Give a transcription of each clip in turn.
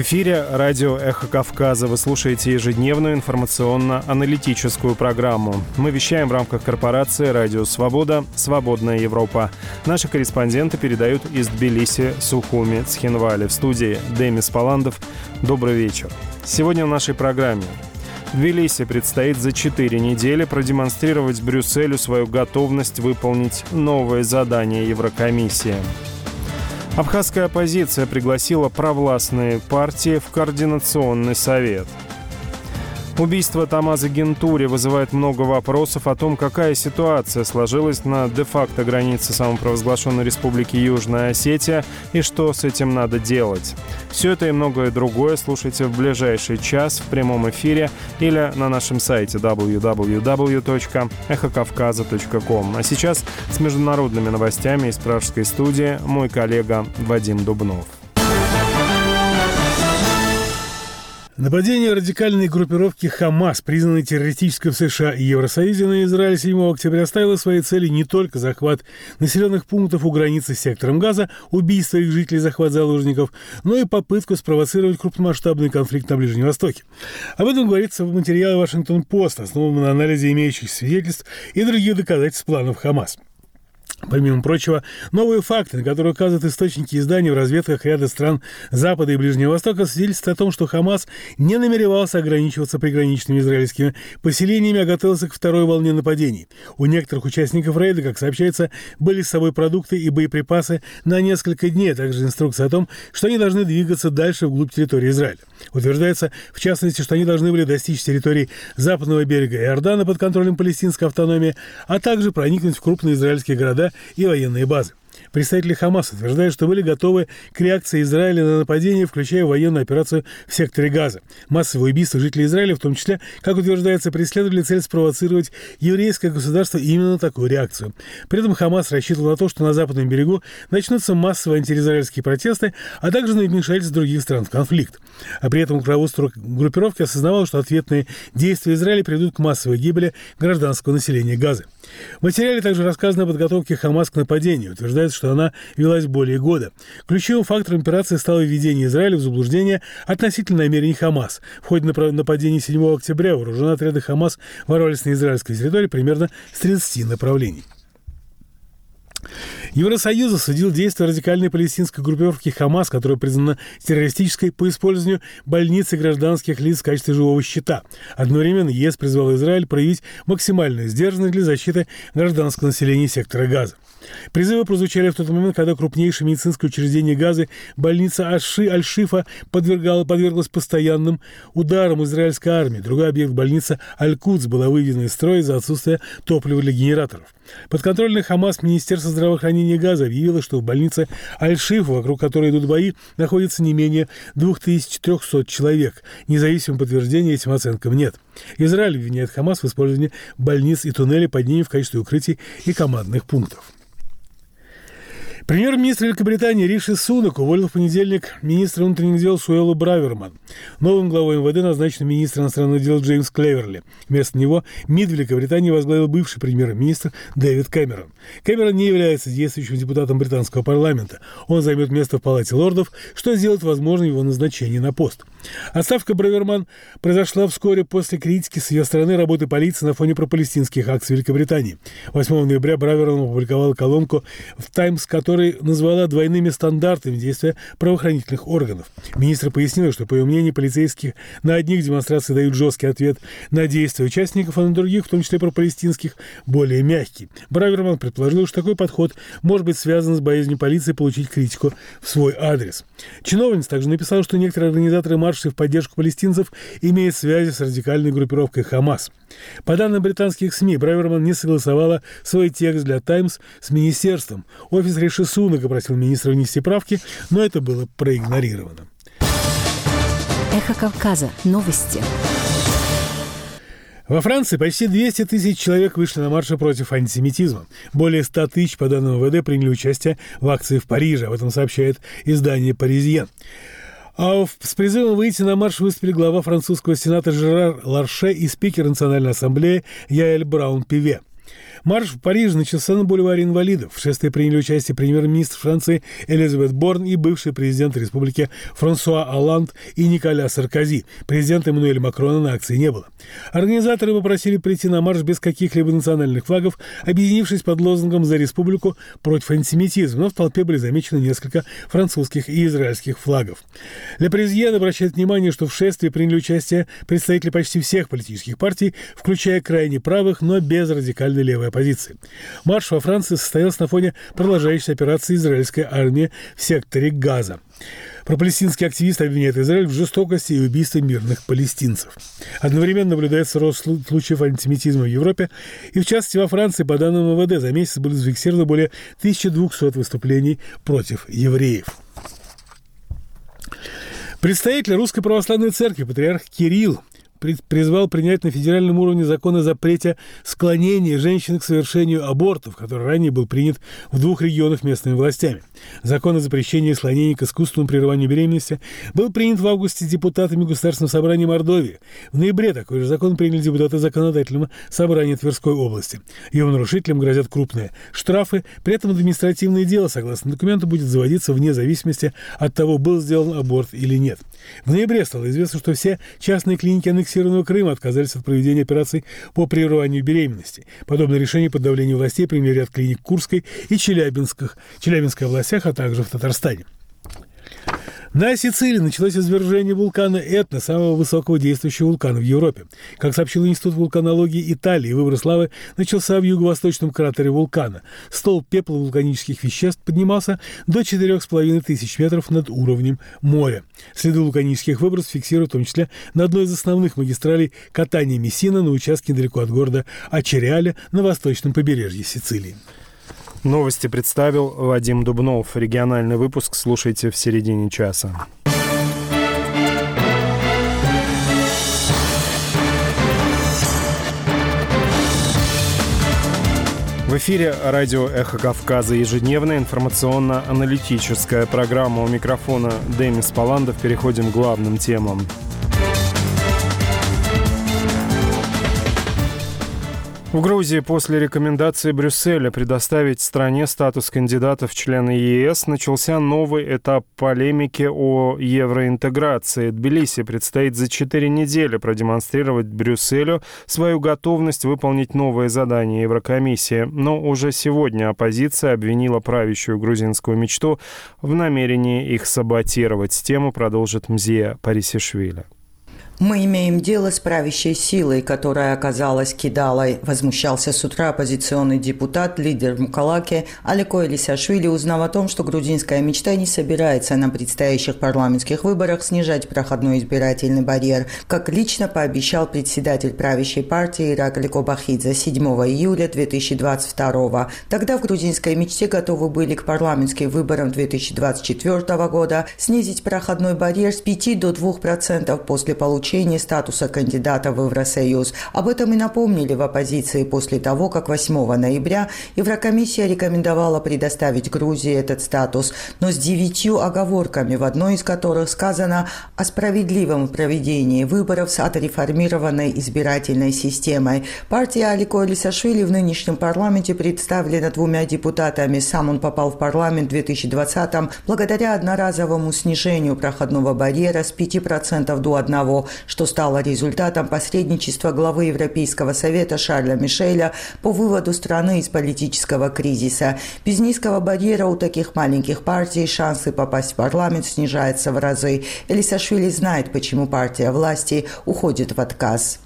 эфире радио «Эхо Кавказа». Вы слушаете ежедневную информационно-аналитическую программу. Мы вещаем в рамках корпорации «Радио Свобода. Свободная Европа». Наши корреспонденты передают из Тбилиси, Сухуми, Цхинвали. В студии Демис Паландов. Добрый вечер. Сегодня в нашей программе. Тбилиси предстоит за 4 недели продемонстрировать Брюсселю свою готовность выполнить новое задание Еврокомиссии. Абхазская оппозиция пригласила провластные партии в Координационный совет. Убийство Тамаза Гентури вызывает много вопросов о том, какая ситуация сложилась на де-факто границе самопровозглашенной республики Южная Осетия и что с этим надо делать. Все это и многое другое слушайте в ближайший час в прямом эфире или на нашем сайте www.эхокавказа.ком. А сейчас с международными новостями из пражской студии мой коллега Вадим Дубнов. Нападение радикальной группировки «Хамас», признанной террористической в США и Евросоюзе, на Израиль 7 октября ставило своей целью не только захват населенных пунктов у границы с сектором Газа, убийство их жителей, захват заложников, но и попытку спровоцировать крупномасштабный конфликт на Ближнем Востоке. Об этом говорится в материале «Вашингтон-Пост», основанном на анализе имеющихся свидетельств и других доказательств планов «Хамас». Помимо прочего, новые факты, на которые указывают источники издания в разведках ряда стран Запада и Ближнего Востока, свидетельствуют о том, что Хамас не намеревался ограничиваться приграничными израильскими поселениями, а готовился к второй волне нападений. У некоторых участников рейда, как сообщается, были с собой продукты и боеприпасы на несколько дней, а также инструкция о том, что они должны двигаться дальше вглубь территории Израиля. Утверждается, в частности, что они должны были достичь территории западного берега Иордана под контролем палестинской автономии, а также проникнуть в крупные израильские города и военные базы. Представители Хамаса утверждают, что были готовы к реакции Израиля на нападение, включая военную операцию в секторе Газа. Массовые убийства жителей Израиля, в том числе, как утверждается, преследовали цель спровоцировать еврейское государство именно на такую реакцию. При этом Хамас рассчитывал на то, что на западном берегу начнутся массовые антиизраильские протесты, а также на вмешательство других стран в конфликт. А при этом руководство группировки осознавало, что ответные действия Израиля приведут к массовой гибели гражданского населения Газы. В материале также рассказано о подготовке Хамас к нападению. Утверждается, что она велась более года. Ключевым фактором операции стало введение Израиля в заблуждение относительно намерений Хамас. В ходе нападения 7 октября вооруженные отряды Хамас ворвались на израильской территории примерно с 30 направлений. Евросоюз осудил действия радикальной палестинской группировки «Хамас», которая признана террористической, по использованию больниц и гражданских лиц в качестве живого щита. Одновременно ЕС призвал Израиль проявить максимальную сдержанность для защиты гражданского населения сектора Газа. Призывы прозвучали в тот момент, когда крупнейшее медицинское учреждение Газы, больница Аль-Шифа, подверглась постоянным ударам израильской армии. Другой объект, больница Аль-Кудс, была выведена из строя из-за отсутствия топлива для генераторов. Подконтрольное Хамас Министерство здравоохранения Газа объявило, что в больнице Аль-Шифа, вокруг которой идут бои, находится не менее 2300 человек. Независимого подтверждения этим оценкам нет. Израиль обвиняет Хамас в использовании больниц и туннелей под ними в качестве укрытий и командных пунктов. Премьер-министр Великобритании Риши Сунак уволил в понедельник министра внутренних дел Суэллу Браверман. Новым главой МВД назначен министр иностранных дел Джеймс Клеверли. Вместо него МИД Великобритании возглавил бывший премьер-министр Дэвид Кэмерон. Кэмерон не является действующим депутатом британского парламента. Он займет место в Палате лордов, что сделает возможным его назначение на пост. Отставка Браверман произошла вскоре после критики с ее стороны работы полиции на фоне пропалестинских акций Великобритании. 8 ноября Браверман опубликовала колонку в «Таймс», которая назвала двойными стандартами действия правоохранительных органов. Министр пояснил, что, по ее мнению, полицейских на одних демонстрациях дают жесткий ответ на действия участников, а на других, в том числе пропалестинских, более мягкий. Браверман предположил, что такой подход может быть связан с боязнью полиции получить критику в свой адрес. Чиновница также написала, что некоторые организаторы маршей в поддержку палестинцев имеют связи с радикальной группировкой Хамас. По данным британских СМИ, Браверман не согласовала свой текст для «Таймс» с министерством. Офис Риши Сунака просил министра внести правки, но это было проигнорировано. Эхо Кавказа. Новости. Во Франции почти 200 тысяч человек вышли на марши против антисемитизма. Более 100 тысяч, по данным МВД, приняли участие в акции в Париже. Об этом сообщает издание «Паризьен». С призывом выйти на марш выступили глава французского сената Жерар Ларше и спикер Национальной ассамблеи Яэль Браун-Пиве. Марш в Париже начался на бульваре Инвалидов. В шествии приняли участие премьер-министр Франции Элизабет Борн и бывший президент республики Франсуа Олланд и Николя Саркози. Президента Эммануэля Макрона на акции не было. Организаторы попросили прийти на марш без каких-либо национальных флагов, объединившись под лозунгом «За республику против антисемитизма», но в толпе были замечены несколько французских и израильских флагов. Ле Паризьен обращает внимание, что в шествии приняли участие представители почти всех политических партий, включая крайне правых, но без радикальной левой оппозиции. Марш во Франции состоялся на фоне продолжающейся операции израильской армии в секторе Газа. Пропалестинский активист обвиняет Израиль в жестокости и убийстве мирных палестинцев. Одновременно наблюдается рост случаев антисемитизма в Европе, и в частности во Франции, по данным МВД, за месяц были зафиксированы более 1200 выступлений против евреев. Представитель Русской Православной Церкви, патриарх Кирилл, призвал принять на федеральном уровне закон о запрете склонения женщин к совершению абортов, который ранее был принят в 2 регионах местными властями. Закон о запрещении склонений к искусственному прерыванию беременности был принят в августе депутатами Государственного собрания Мордовии. В ноябре такой же закон приняли депутаты Законодательного собрания Тверской области. Его нарушителям грозят крупные штрафы, при этом административное дело, согласно документу, будет заводиться вне зависимости от того, был сделан аборт или нет. В ноябре стало известно, что все частные клиники аннексированного Крыма отказались от проведения операций по прерыванию беременности. Подобное решение под давлением властей приняли ряд клиник в Курской и Челябинской областях, а также в Татарстане. На Сицилии началось извержение вулкана Этна, самого высокого действующего вулкана в Европе. Как сообщил Институт вулканологии Италии, выброс лавы начался в юго-восточном кратере вулкана. Столб пепла вулканических веществ поднимался до 4500 метров над уровнем моря. Следы вулканических выбросов фиксируют в том числе на одной из основных магистралей Катания-Мессина на участке недалеко от города Ачериале на восточном побережье Сицилии. Новости представил Вадим Дубнов. Региональный выпуск слушайте в середине часа. В эфире радио «Эхо Кавказа», ежедневная информационно-аналитическая программа. У микрофона Демис Паландов. Переходим к главным темам. В Грузии после рекомендации Брюсселя предоставить стране статус кандидата в члены ЕС начался новый этап полемики о евроинтеграции. Тбилиси предстоит за 4 недели продемонстрировать Брюсселю свою готовность выполнить новые задания Еврокомиссии. Но уже сегодня оппозиция обвинила правящую грузинскую мечту в намерении их саботировать. Тему продолжит Мзия Парисишвили. Мы имеем дело с правящей силой, которая оказалась кидалой, возмущался с утра оппозиционный депутат, лидер Мукалаки Алико Элисашвили, узнав о том, что грузинская мечта не собирается на предстоящих парламентских выборах снижать проходной избирательный барьер, как лично пообещал председатель правящей партии Иракли Кобахидзе 7 июля 2022. Тогда в грузинской мечте готовы были к парламентским выборам 2024 года снизить проходной барьер с 5 до 2% после получения статуса кандидата в Евросоюз. Об этом и напомнили в оппозиции после того, как 8 ноября Еврокомиссия рекомендовала предоставить Грузии этот статус, но с 9 оговорками, в одной из которых сказано о справедливом проведении выборов с отреформированной избирательной системой. Партия Алико Элисашвили в нынешнем парламенте представлена 2 депутатами. Сам он попал в парламент в 2020-м благодаря одноразовому снижению проходного барьера с 5% до 1%, что стало результатом посредничества главы Европейского совета Шарля Мишеля по выводу страны из политического кризиса. Без низкого барьера у таких маленьких партий шансы попасть в парламент снижаются в разы. Элисашвили знает, почему партия власти уходит в отказ.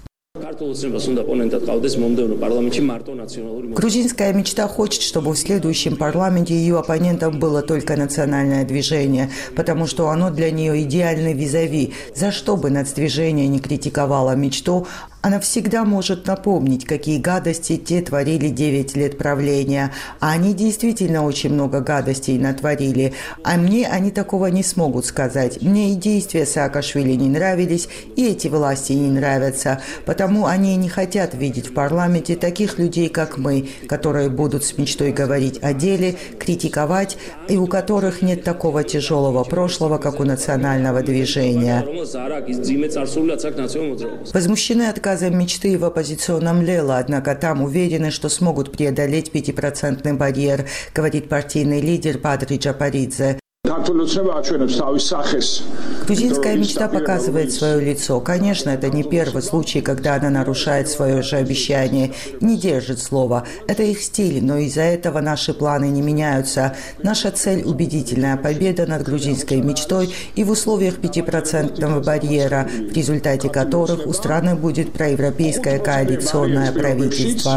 Грузинская мечта хочет, чтобы в следующем парламенте ее оппонентом было только национальное движение, потому что оно для нее идеальный визави. За что бы нацдвижение не критиковало мечту, она всегда может напомнить, какие гадости те творили 9 лет правления. А они действительно очень много гадостей натворили. А мне они такого не смогут сказать. Мне и действия Саакашвили не нравились, и эти власти не нравятся. Потому они не хотят видеть в парламенте таких людей, как мы, которые будут с мечтой говорить о деле, критиковать, и у которых нет такого тяжелого прошлого, как у национального движения. Возмущены отказом Кавказом мечты в оппозиционном Лела, однако там уверены, что смогут преодолеть 5% барьер, говорит партийный лидер Падри Джапаридзе. Грузинская мечта показывает свое лицо. Конечно, это не первый случай, когда она нарушает свое же обещание, не держит слова. Это их стиль, но из-за этого наши планы не меняются. Наша цель – убедительная победа над грузинской мечтой и в условиях 5% барьера, в результате которых у страны будет проевропейское коалиционное правительство.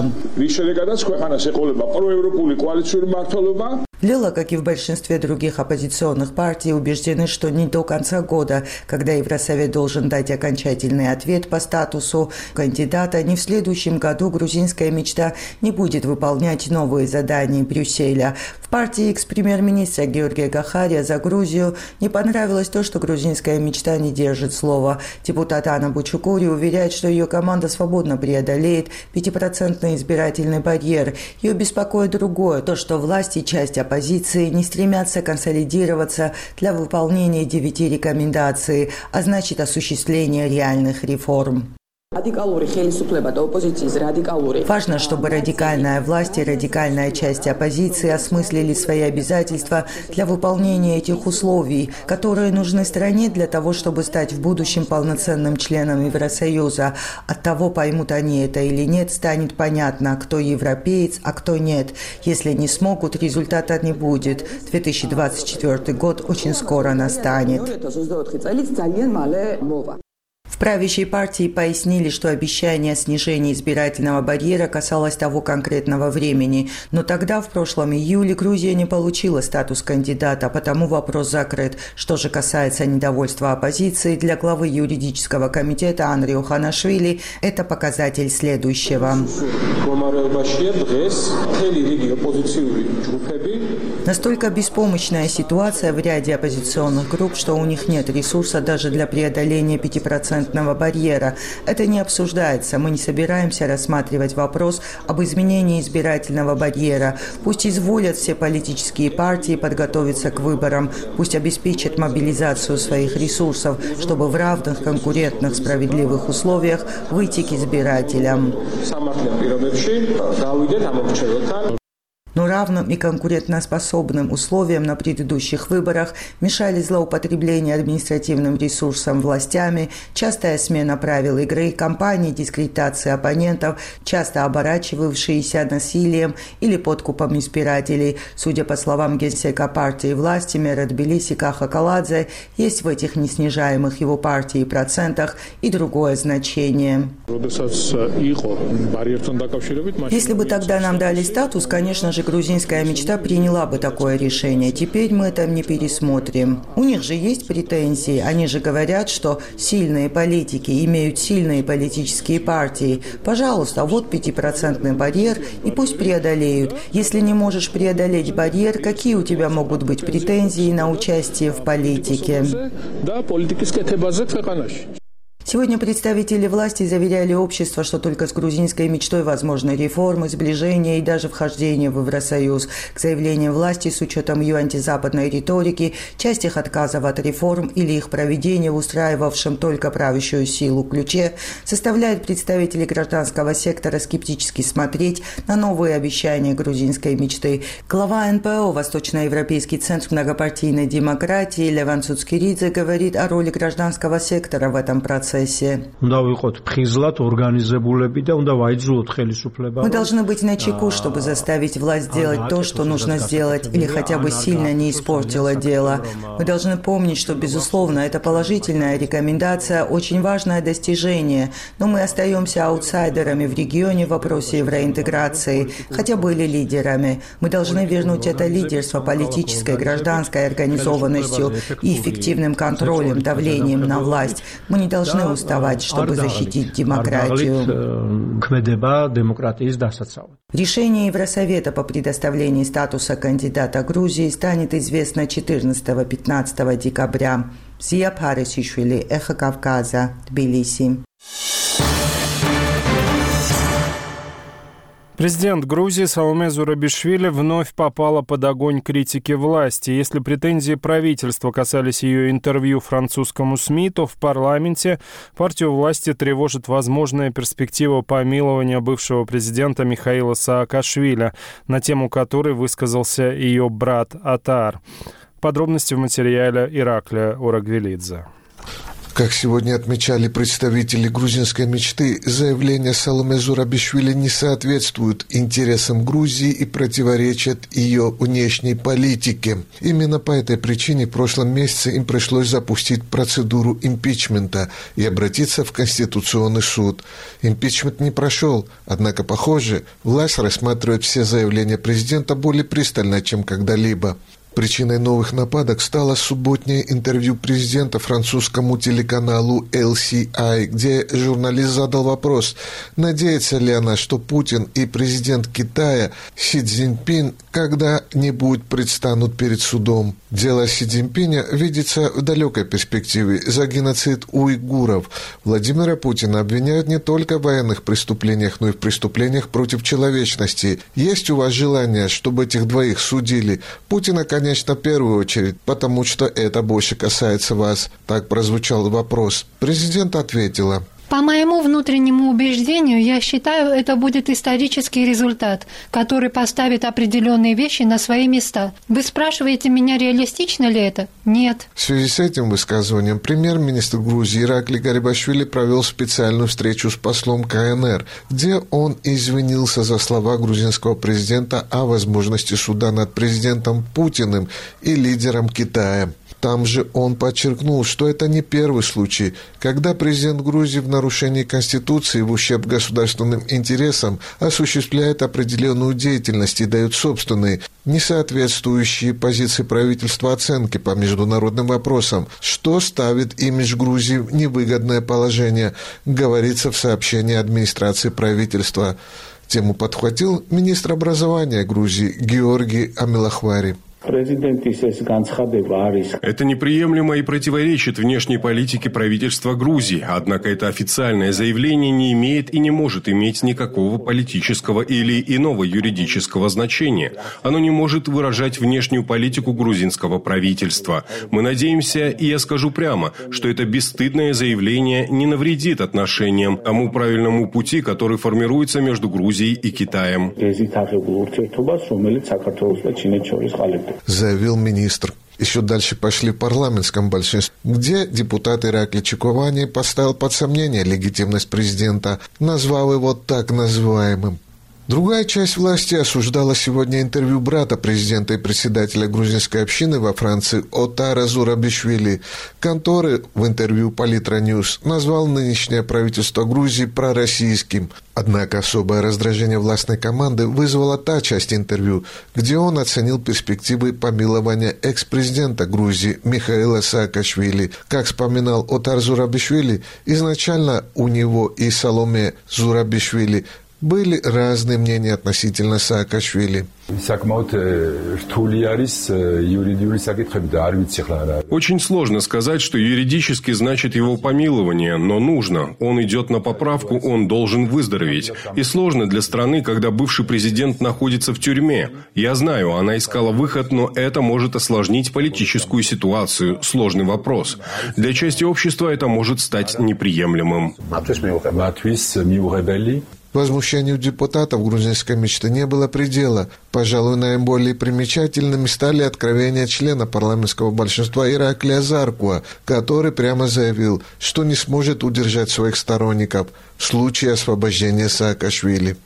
Лела, как и в большинстве других оппозиционных партий, убеждены, что не до конца года, когда Евросовет должен дать окончательный ответ по статусу кандидата, не в следующем году грузинская мечта не будет выполнять новые задания Брюсселя. В партии экс-премьер-министра Георгия Гахария за Грузию не понравилось то, что грузинская мечта не держит слова. Депутат Анна Бучукури уверяет, что ее команда свободно преодолеет 5% избирательный барьер. Ее беспокоит другое, то, что власти и часть оппозиции не стремятся консолидироваться для выполнения 9 рекомендаций, а значит осуществления реальных реформ. Важно, чтобы радикальная власть и радикальная часть оппозиции осмыслили свои обязательства для выполнения этих условий, которые нужны стране для того, чтобы стать в будущем полноценным членом Евросоюза. От того, поймут они это или нет, станет понятно, кто европеец, а кто нет. Если не смогут, результата не будет. 2024 год очень скоро настанет. В правящей партии пояснили, что обещание о снижении избирательного барьера касалось того конкретного времени, но тогда, в прошлом июле, Грузия не получила статус кандидата, потому вопрос закрыт. Что же касается недовольства оппозиции, для главы юридического комитета Анрио Ханашвили это показатель следующего. Настолько беспомощная ситуация в ряде оппозиционных групп, что у них нет ресурса даже для преодоления 5% барьера. Это не обсуждается. Мы не собираемся рассматривать вопрос об изменении избирательного барьера. Пусть изволят все политические партии подготовиться к выборам. Пусть обеспечат мобилизацию своих ресурсов, чтобы в равных, конкурентных, справедливых условиях выйти к избирателям. Но равным и конкурентоспособным условиям на предыдущих выборах мешали злоупотребление административным ресурсом властями, частая смена правил игры, кампании дискредитации оппонентов, часто оборачивавшиеся насилием или подкупом избирателей. Судя по словам генсека партии власти мэра Тбилиси Каха Каладзе, есть в этих неснижаемых его партии процентах и другое значение. Если бы тогда нам дали статус, конечно же, грузинская мечта приняла бы такое решение. Теперь мы это не пересмотрим. У них же есть претензии. Они же говорят, что сильные политики имеют сильные политические партии. Пожалуйста, вот 5% барьер, и пусть преодолеют. Если не можешь преодолеть барьер, какие у тебя могут быть претензии на участие в политике? Сегодня представители власти заверяли общество, что только с грузинской мечтой возможны реформы, сближение и даже вхождение в Евросоюз. К заявлениям власти с учетом ее антизападной риторики, часть их отказов от реформ или их проведения в устраивавшем только правящую силу ключе, заставляют представителей гражданского сектора скептически смотреть на новые обещания грузинской мечты. Глава НПО «Восточноевропейский центр многопартийной демократии» Леван Цуцкиридзе говорит о роли гражданского сектора в этом процессе. Мы должны быть начеку, чтобы заставить власть делать то, что нужно сделать, или хотя бы сильно не испортила дело. Мы должны помнить, что, безусловно, это положительная рекомендация, очень важное достижение, но мы остаемся аутсайдерами в регионе в вопросе евроинтеграции, хотя были лидерами. Мы должны вернуть это лидерство политической, гражданской организованностью и эффективным контролем, давлением на власть. Мы не должны уставать, чтобы защитить демократию. Решение Евросовета по предоставлению статуса кандидата Грузии станет известно 14-15 декабря. Зия Парисишвили, Эхо Кавказа, Тбилиси. Президент Грузии Саломе Зурабишвили вновь попала под огонь критики власти. Если претензии правительства касались ее интервью французскому СМИ, то в парламенте партию власти тревожит возможная перспектива помилования бывшего президента Михаила Саакашвили, на тему которой высказался ее брат Отар. Подробности в материале Ираклия Урагвелидзе. Как сегодня отмечали представители грузинской мечты, заявления Саломе Зурабишвили не соответствуют интересам Грузии и противоречат ее внешней политике. Именно по этой причине в прошлом месяце им пришлось запустить процедуру импичмента и обратиться в Конституционный суд. Импичмент не прошел, однако, похоже, власть рассматривает все заявления президента более пристально, чем когда-либо. Причиной новых нападок стало субботнее интервью президента французскому телеканалу LCI, где журналист задал вопрос, надеется ли она, что Путин и президент Китая Си Цзиньпин когда-нибудь предстанут перед судом. Дело Си Цзиньпиня видится в далекой перспективе за геноцид уйгуров. Владимира Путина обвиняют не только в военных преступлениях, но и в преступлениях против человечности. Есть у вас желание, чтобы этих двоих судили? Путина, конечно, в первую очередь, потому что это больше касается вас. Так прозвучал вопрос. Президент ответила. По моему внутреннему убеждению, я считаю, это будет исторический результат, который поставит определенные вещи на свои места. Вы спрашиваете меня, реалистично ли это? Нет. В связи с этим высказыванием премьер-министр Грузии Ираклий Гарибашвили провел специальную встречу с послом КНР, где он извинился за слова грузинского президента о возможности суда над президентом Путиным и лидером Китая. Там же он подчеркнул, что это не первый случай, когда президент Грузии в нарушении Конституции в ущерб государственным интересам осуществляет определенную деятельность и дает собственные, несоответствующие позиции правительства оценки по международным вопросам, что ставит имидж Грузии в невыгодное положение, говорится в сообщении администрации правительства. Тему подхватил министр образования Грузии Георгий Амилахвари. Это неприемлемо и противоречит внешней политике правительства Грузии, однако это официальное заявление не имеет и не может иметь никакого политического или иного юридического значения. Оно не может выражать внешнюю политику грузинского правительства. Мы надеемся, и я скажу прямо, что это бесстыдное заявление не навредит отношениям тому правильному пути, который формируется между Грузией и Китаем. Заявил министр. Еще дальше пошли в парламентском большинстве, где депутат Ираклий Чикувани поставил под сомнение легитимность президента, назвал его так называемым. Другая часть власти осуждала сегодня интервью брата президента и председателя грузинской общины во Франции Отара Зурабишвили, который в интервью Политра Ньюс назвал нынешнее правительство Грузии пророссийским. Однако особое раздражение властной команды вызвала та часть интервью, где он оценил перспективы помилования экс-президента Грузии Михаила Саакашвили. Как вспоминал Отар Зурабишвили, изначально у него и Саломе Зурабишвили были разные мнения относительно Саакашвили. Очень сложно сказать, что юридически значит его помилование, но нужно. Он идет на поправку, он должен выздороветь. И сложно для страны, когда бывший президент находится в тюрьме. Я знаю, она искала выход, но это может осложнить политическую ситуацию. Сложный вопрос. Для части общества это может стать неприемлемым. Возмущению депутатов грузинской мечты не было предела. Пожалуй, наиболее примечательными стали откровения члена парламентского большинства Ираклия Заркуа, который прямо заявил, что не сможет удержать своих сторонников в случае освобождения Саакашвили.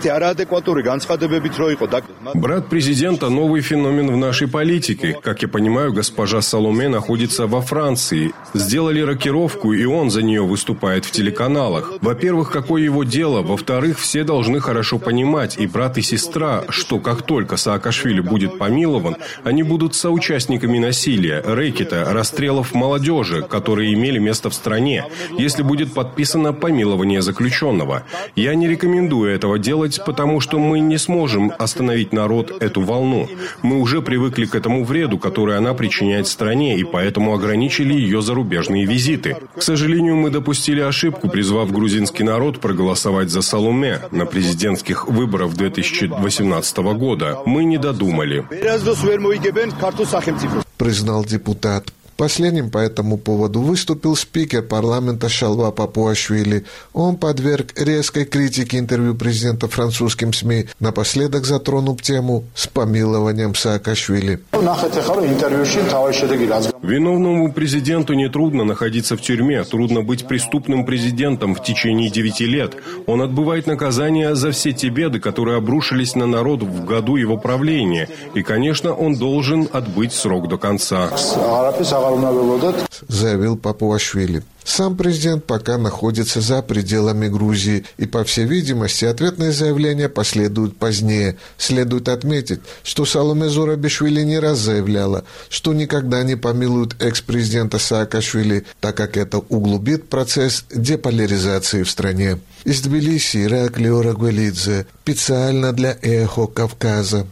Брат президента – новый феномен в нашей политике. Как я понимаю, госпожа Саломе находится во Франции. Сделали рокировку, и он за нее выступает в телеканалах. Во-первых, какое его дело? Во-вторых, все должны хорошо понимать, и брат, и сестра, что как только Саакашвили будет помилован, они будут соучастниками насилия, рэкета, расстрелов молодежи, которые имели место в стране, если будет подписано помилование заключенного. Я не рекомендую этого делать делать, потому что мы не сможем остановить народ эту волну. Мы уже привыкли к этому вреду, который она причиняет стране, и поэтому ограничили ее зарубежные визиты. К сожалению, мы допустили ошибку, призвав грузинский народ проголосовать за Саломе на президентских выборах 2018 года. Мы не додумали. Признал депутат. Последним по этому поводу выступил спикер парламента Шалва Папуашвили. Он подверг резкой критике интервью президента французским СМИ, напоследок затронув тему с помилованием Саакашвили. Виновному президенту нетрудно находиться в тюрьме, трудно быть преступным президентом в течение 9 лет. Он отбывает наказание за все те беды, которые обрушились на народ в году его правления. И, конечно, он должен отбыть срок до конца. Заявил Папуашвили. Сам президент пока находится за пределами Грузии, и, по всей видимости, ответные заявления последуют позднее. Следует отметить, что Саломе Зурабишвили не раз заявляла, что никогда не помилует экс-президента Саакашвили, так как это углубит процесс деполяризации в стране. Из Тбилиси Ираклий Орагвелидзе, специально для «Эхо Кавказа».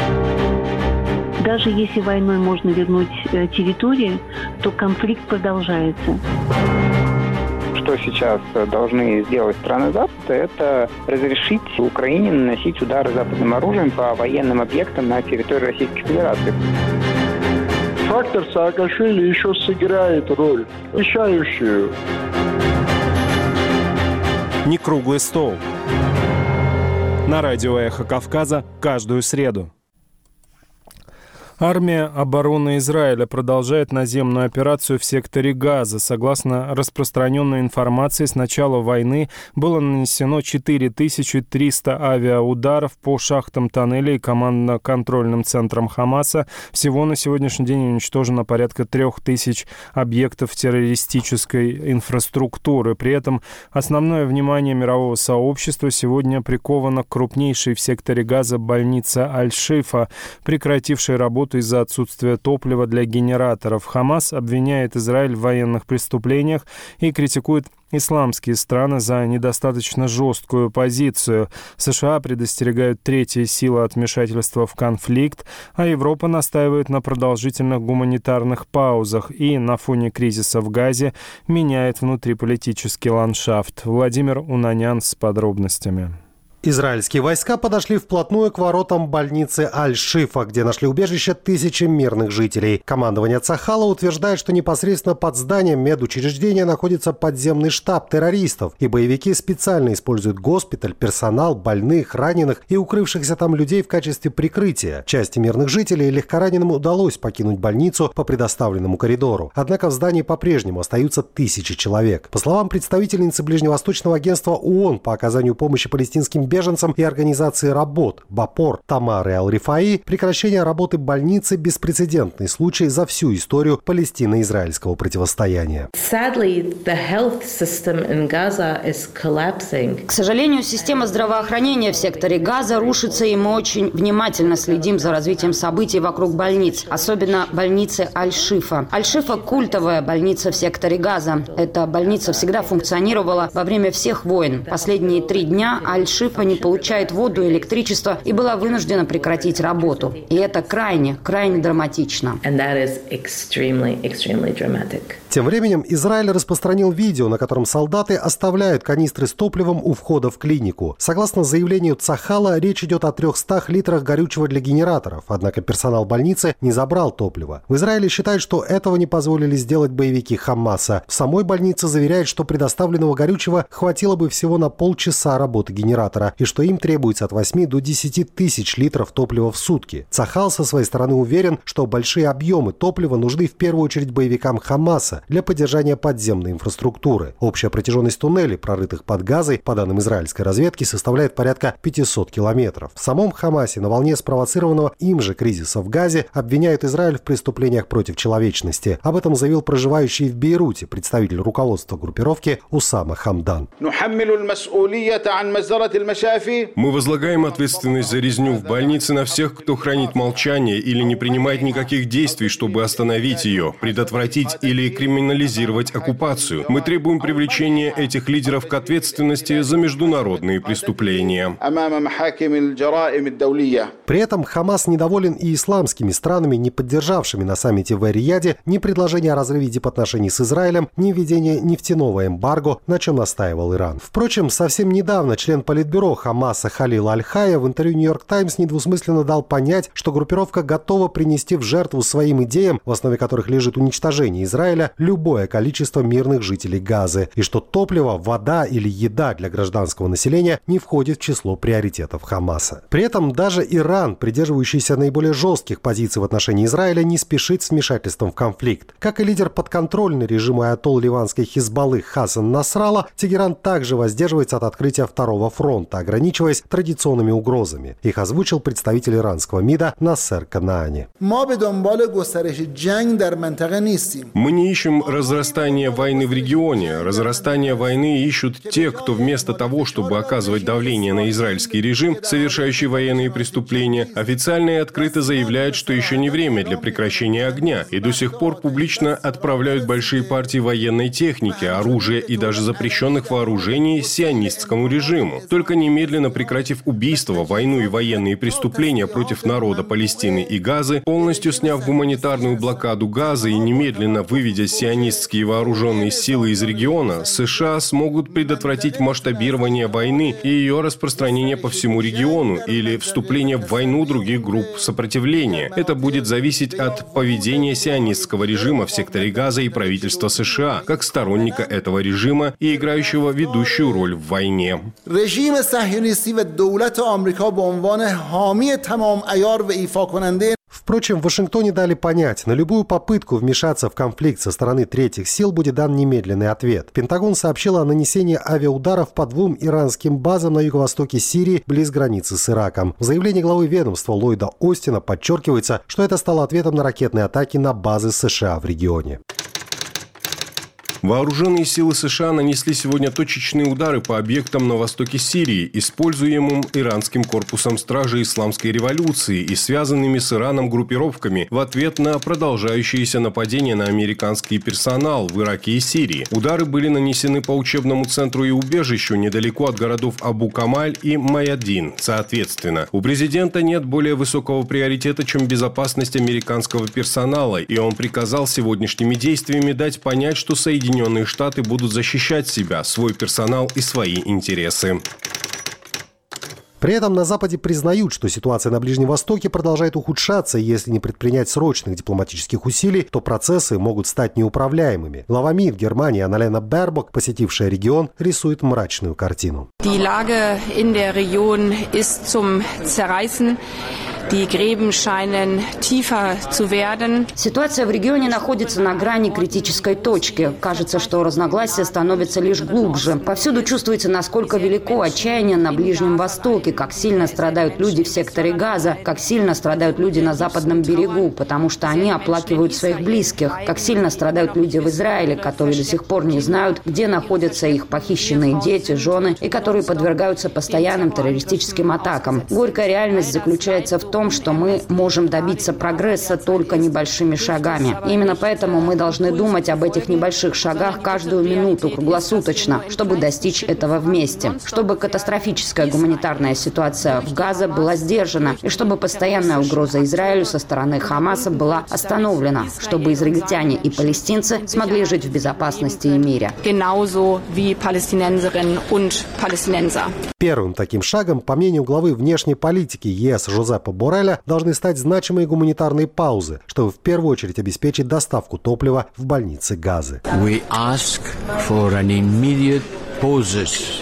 Даже если войной можно вернуть территории, то конфликт продолжается. Что сейчас должны сделать страны Запада, это разрешить Украине наносить удары западным оружием по военным объектам на территории Российской Федерации. Фактор Саакашвили еще сыграет роль, решающую. Не круглый стол. На радио «Эхо Кавказа» каждую среду. Армия обороны Израиля продолжает наземную операцию в секторе Газа. Согласно распространенной информации, с начала войны было нанесено 4300 авиаударов по шахтам тоннелей и командно-контрольным центрам Хамаса. Всего на сегодняшний день уничтожено порядка 3000 объектов террористической инфраструктуры. При этом основное внимание мирового сообщества сегодня приковано к крупнейшей в секторе Газа больнице Аль-Шифа, прекратившей работу из-за отсутствия топлива для генераторов. Хамас обвиняет Израиль в военных преступлениях и критикует исламские страны за недостаточно жесткую позицию. США предостерегают третьи силы от вмешательства в конфликт, а Европа настаивает на продолжительных гуманитарных паузах и на фоне кризиса в Газе меняет внутриполитический ландшафт. Владимир Унанян с подробностями. Израильские войска подошли вплотную к воротам больницы Аль-Шифа, где нашли убежище тысячи мирных жителей. Командование Цахала утверждает, что непосредственно под зданием медучреждения находится подземный штаб террористов, и боевики специально используют госпиталь, персонал, больных, раненых и укрывшихся там людей в качестве прикрытия. Части мирных жителей легкораненым удалось покинуть больницу по предоставленному коридору. Однако в здании по-прежнему остаются тысячи человек. По словам представительницы Ближневосточного агентства ООН по оказанию помощи палестинским беженцам и организации работ БАПОР Тамары Аль-Рифаи, прекращение работы больницы – беспрецедентный случай за всю историю палестино-израильского противостояния. К сожалению, система здравоохранения в секторе Газа рушится, и мы очень внимательно следим за развитием событий вокруг больниц, особенно больницы Аль-Шифа. Аль-Шифа – культовая больница в секторе Газа. Эта больница всегда функционировала во время всех войн. Последние 3 дня Аль-Шифа не получает воду и электричество и была вынуждена прекратить работу. И это крайне драматично. Тем временем Израиль распространил видео, на котором солдаты оставляют канистры с топливом у входа в клинику. Согласно заявлению Цахала, речь идет о 300 литрах горючего для генераторов, однако персонал больницы не забрал топливо. В Израиле считают, что этого не позволили сделать боевики Хамаса. В самой больнице заверяют, что предоставленного горючего хватило бы всего на полчаса работы генератора, и что им требуется от 8 до 10 тысяч литров топлива в сутки. Цахал со своей стороны уверен, что большие объемы топлива нужны в первую очередь боевикам Хамаса для поддержания подземной инфраструктуры. Общая протяженность туннелей, прорытых под Газой, по данным израильской разведки, составляет порядка 500 километров. В самом Хамасе на волне спровоцированного им же кризиса в Газе обвиняют Израиль в преступлениях против человечности. Об этом заявил проживающий в Бейруте представитель руководства группировки Усама Хамдан. Мы возлагаем ответственность за резню в больнице на всех, кто хранит молчание или не принимает никаких действий, чтобы остановить ее, предотвратить или криминализировать криминализировать оккупацию. Мы требуем привлечения этих лидеров к ответственности за международные преступления. При этом Хамас недоволен и исламскими странами, не поддержавшими на саммите в Эр-Рияде ни предложение о разрыве дипотношений с Израилем, ни введение нефтяного эмбарго, на чем настаивал Иран. Впрочем, совсем недавно член политбюро Хамаса Халил Аль-Хая в интервью «Нью-Йорк Таймс» недвусмысленно дал понять, что группировка готова принести в жертву своим идеям, в основе которых лежит уничтожение Израиля, любое количество мирных жителей Газы, и что топливо, вода или еда для гражданского населения не входит в число приоритетов Хамаса. При этом даже Иран, придерживающийся наиболее жестких позиций в отношении Израиля, не спешит с вмешательством в конфликт. Как и лидер подконтрольной режиму аятолл ливанской Хизбаллы Хасан Насралла, Тегеран также воздерживается от открытия второго фронта, ограничиваясь традиционными угрозами. Их озвучил представитель иранского МИДа Нассер Канаани. Мы не ищем разрастания войны в регионе. Разрастание войны ищут те, кто вместо того, чтобы оказывать давление на израильский режим, совершающий военные преступления, официально и открыто заявляют, что еще не время для прекращения огня, и до сих пор публично отправляют большие партии военной техники, оружия и даже запрещенных вооружений сионистскому режиму. Только немедленно прекратив убийства, войну и военные преступления против народа Палестины и Газы, полностью сняв гуманитарную блокаду Газы и немедленно выведя сионистские вооруженные силы из региона, США смогут предотвратить масштабирование войны и ее распространение по всему региону или вступление в войну других групп сопротивления. Это будет зависеть от поведения сионистского режима в секторе Газа и правительства США, как сторонника этого режима и играющего ведущую роль в войне. Впрочем, в Вашингтоне дали понять, на любую попытку вмешаться в конфликт со стороны третьих сил будет дан немедленный ответ. Пентагон сообщил о нанесении авиаударов по 2 иранским базам на юго-востоке Сирии близ границы с Ираком. В заявлении главы ведомства Ллойда Остина подчеркивается, что это стало ответом на ракетные атаки на базы США в регионе. Вооруженные силы США нанесли сегодня точечные удары по объектам на востоке Сирии, используемым иранским корпусом стражи исламской революции и связанными с Ираном группировками в ответ на продолжающиеся нападения на американский персонал в Ираке и Сирии. Удары были нанесены по учебному центру и убежищу недалеко от городов Абу-Камаль и Майадин, соответственно. У президента нет более высокого приоритета, чем безопасность американского персонала, и он приказал сегодняшними действиями дать понять, что Соединенные Штаты будут защищать себя, свой персонал и свои интересы. При этом на Западе признают, что ситуация на Ближнем Востоке продолжает ухудшаться, и если не предпринять срочных дипломатических усилий, то процессы могут стать неуправляемыми. Глава МИД Германии Анналена Бербок, посетившая регион, рисует мрачную картину. Die Lage in der Region ist zum Zerreißen. Die Gräben scheinen tiefer zu werden. Ситуация в регионе находится на грани критической точки. Кажется, что разногласия становятся лишь глубже. Повсюду чувствуется, насколько велико отчаяние на Ближнем Востоке, как сильно страдают люди в секторе Газа, как сильно страдают люди на Западном берегу, потому что они оплакивают своих близких, как сильно страдают люди в Израиле, которые до сих пор не знают, где находятся их похищенные дети, жены, и которые подвергаются постоянным террористическим атакам. Горькая реальность заключается в том, что мы можем добиться прогресса только небольшими шагами. И именно поэтому мы должны думать об этих небольших шагах каждую минуту, круглосуточно, чтобы достичь этого вместе. Чтобы катастрофическая гуманитарная ситуация в Газе была сдержана, и чтобы постоянная угроза Израилю со стороны Хамаса была остановлена, чтобы израильтяне и палестинцы смогли жить в безопасности и мире. Genauso wie Palästinenserinnen und Palästinenser. Первым таким шагом, по мнению главы внешней политики ЕС Жозепа Борреля, должны стать значимые гуманитарные паузы, чтобы в первую очередь обеспечить доставку топлива в больницы Газы. We ask for an immediate pauses.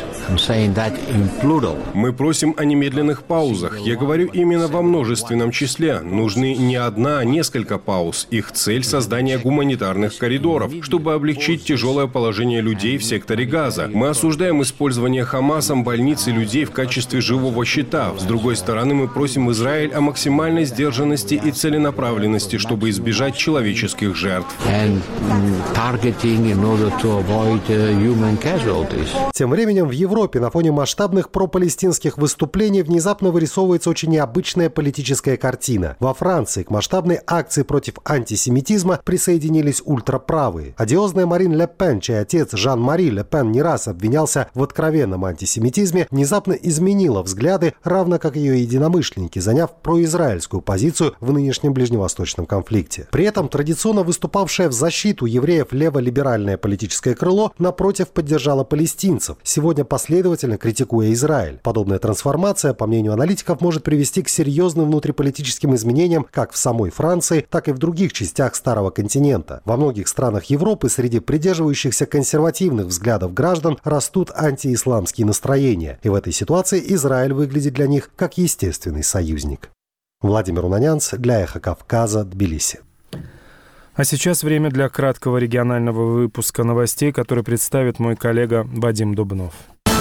Мы просим о немедленных паузах. Я говорю именно во множественном числе. Нужны не одна, а несколько пауз. Их цель – создание гуманитарных коридоров, чтобы облегчить тяжелое положение людей в секторе Газа. Мы осуждаем использование Хамасом больниц и людей в качестве живого щита. С другой стороны, мы просим Израиль о максимальной сдержанности и целенаправленности, чтобы избежать человеческих жертв. Тем временем в Европе Европе на фоне масштабных пропалестинских выступлений внезапно вырисовывается очень необычная политическая картина. Во Франции к масштабной акции против антисемитизма присоединились ультраправые. Одиозная Марин Ле Пен, чей отец Жан-Мари Ле Пен не раз обвинялся в откровенном антисемитизме, внезапно изменила взгляды, равно как ее единомышленники, заняв произраильскую позицию в нынешнем ближневосточном конфликте. При этом традиционно выступавшее в защиту евреев леволиберальное политическое крыло, напротив, поддержало палестинцев, сегодня последовательно критикуя Израиль. Подобная трансформация, по мнению аналитиков, может привести к серьезным внутриполитическим изменениям как в самой Франции, так и в других частях Старого континента. Во многих странах Европы среди придерживающихся консервативных взглядов граждан растут антиисламские настроения, и в этой ситуации Израиль выглядит для них как естественный союзник. Владимир Унанянц для «Эхо Кавказа», Тбилиси. А сейчас время для краткого регионального выпуска новостей, который представит мой коллега Вадим Дубнов.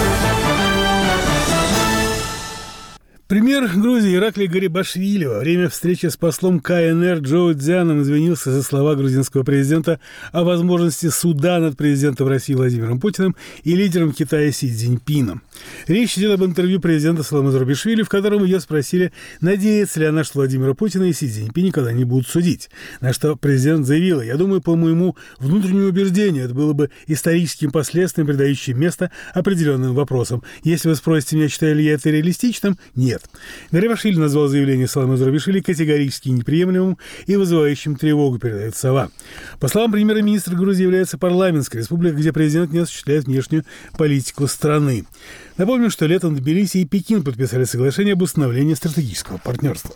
Премьер Грузии Ираклий Гарибашвили во время встречи с послом КНР Джоу Цзяном извинился за слова грузинского президента о возможности суда над президентом России Владимиром Путиным и лидером Китая Си Цзиньпином. Речь идет об интервью президента Саломе Зурабишвили, в котором ее спросили, надеется ли она, что Владимира Путина и Си Цзиньпин никогда не будут судить. На что президент заявила: «Я думаю, по моему внутреннему убеждению, это было бы историческим последствием, придающим место определенным вопросам. Если вы спросите меня, считаю ли я это реалистичным, нет». Гарибашвили назвал заявление Саломе Зурабишвили категорически неприемлемым и вызывающим тревогу, передает «Сова». По словам премьер-министра, Грузия является парламентской республикой, где президент не осуществляет внешнюю политику страны. Напомню, что летом Тбилиси и Пекин подписали соглашение об установлении стратегического партнерства.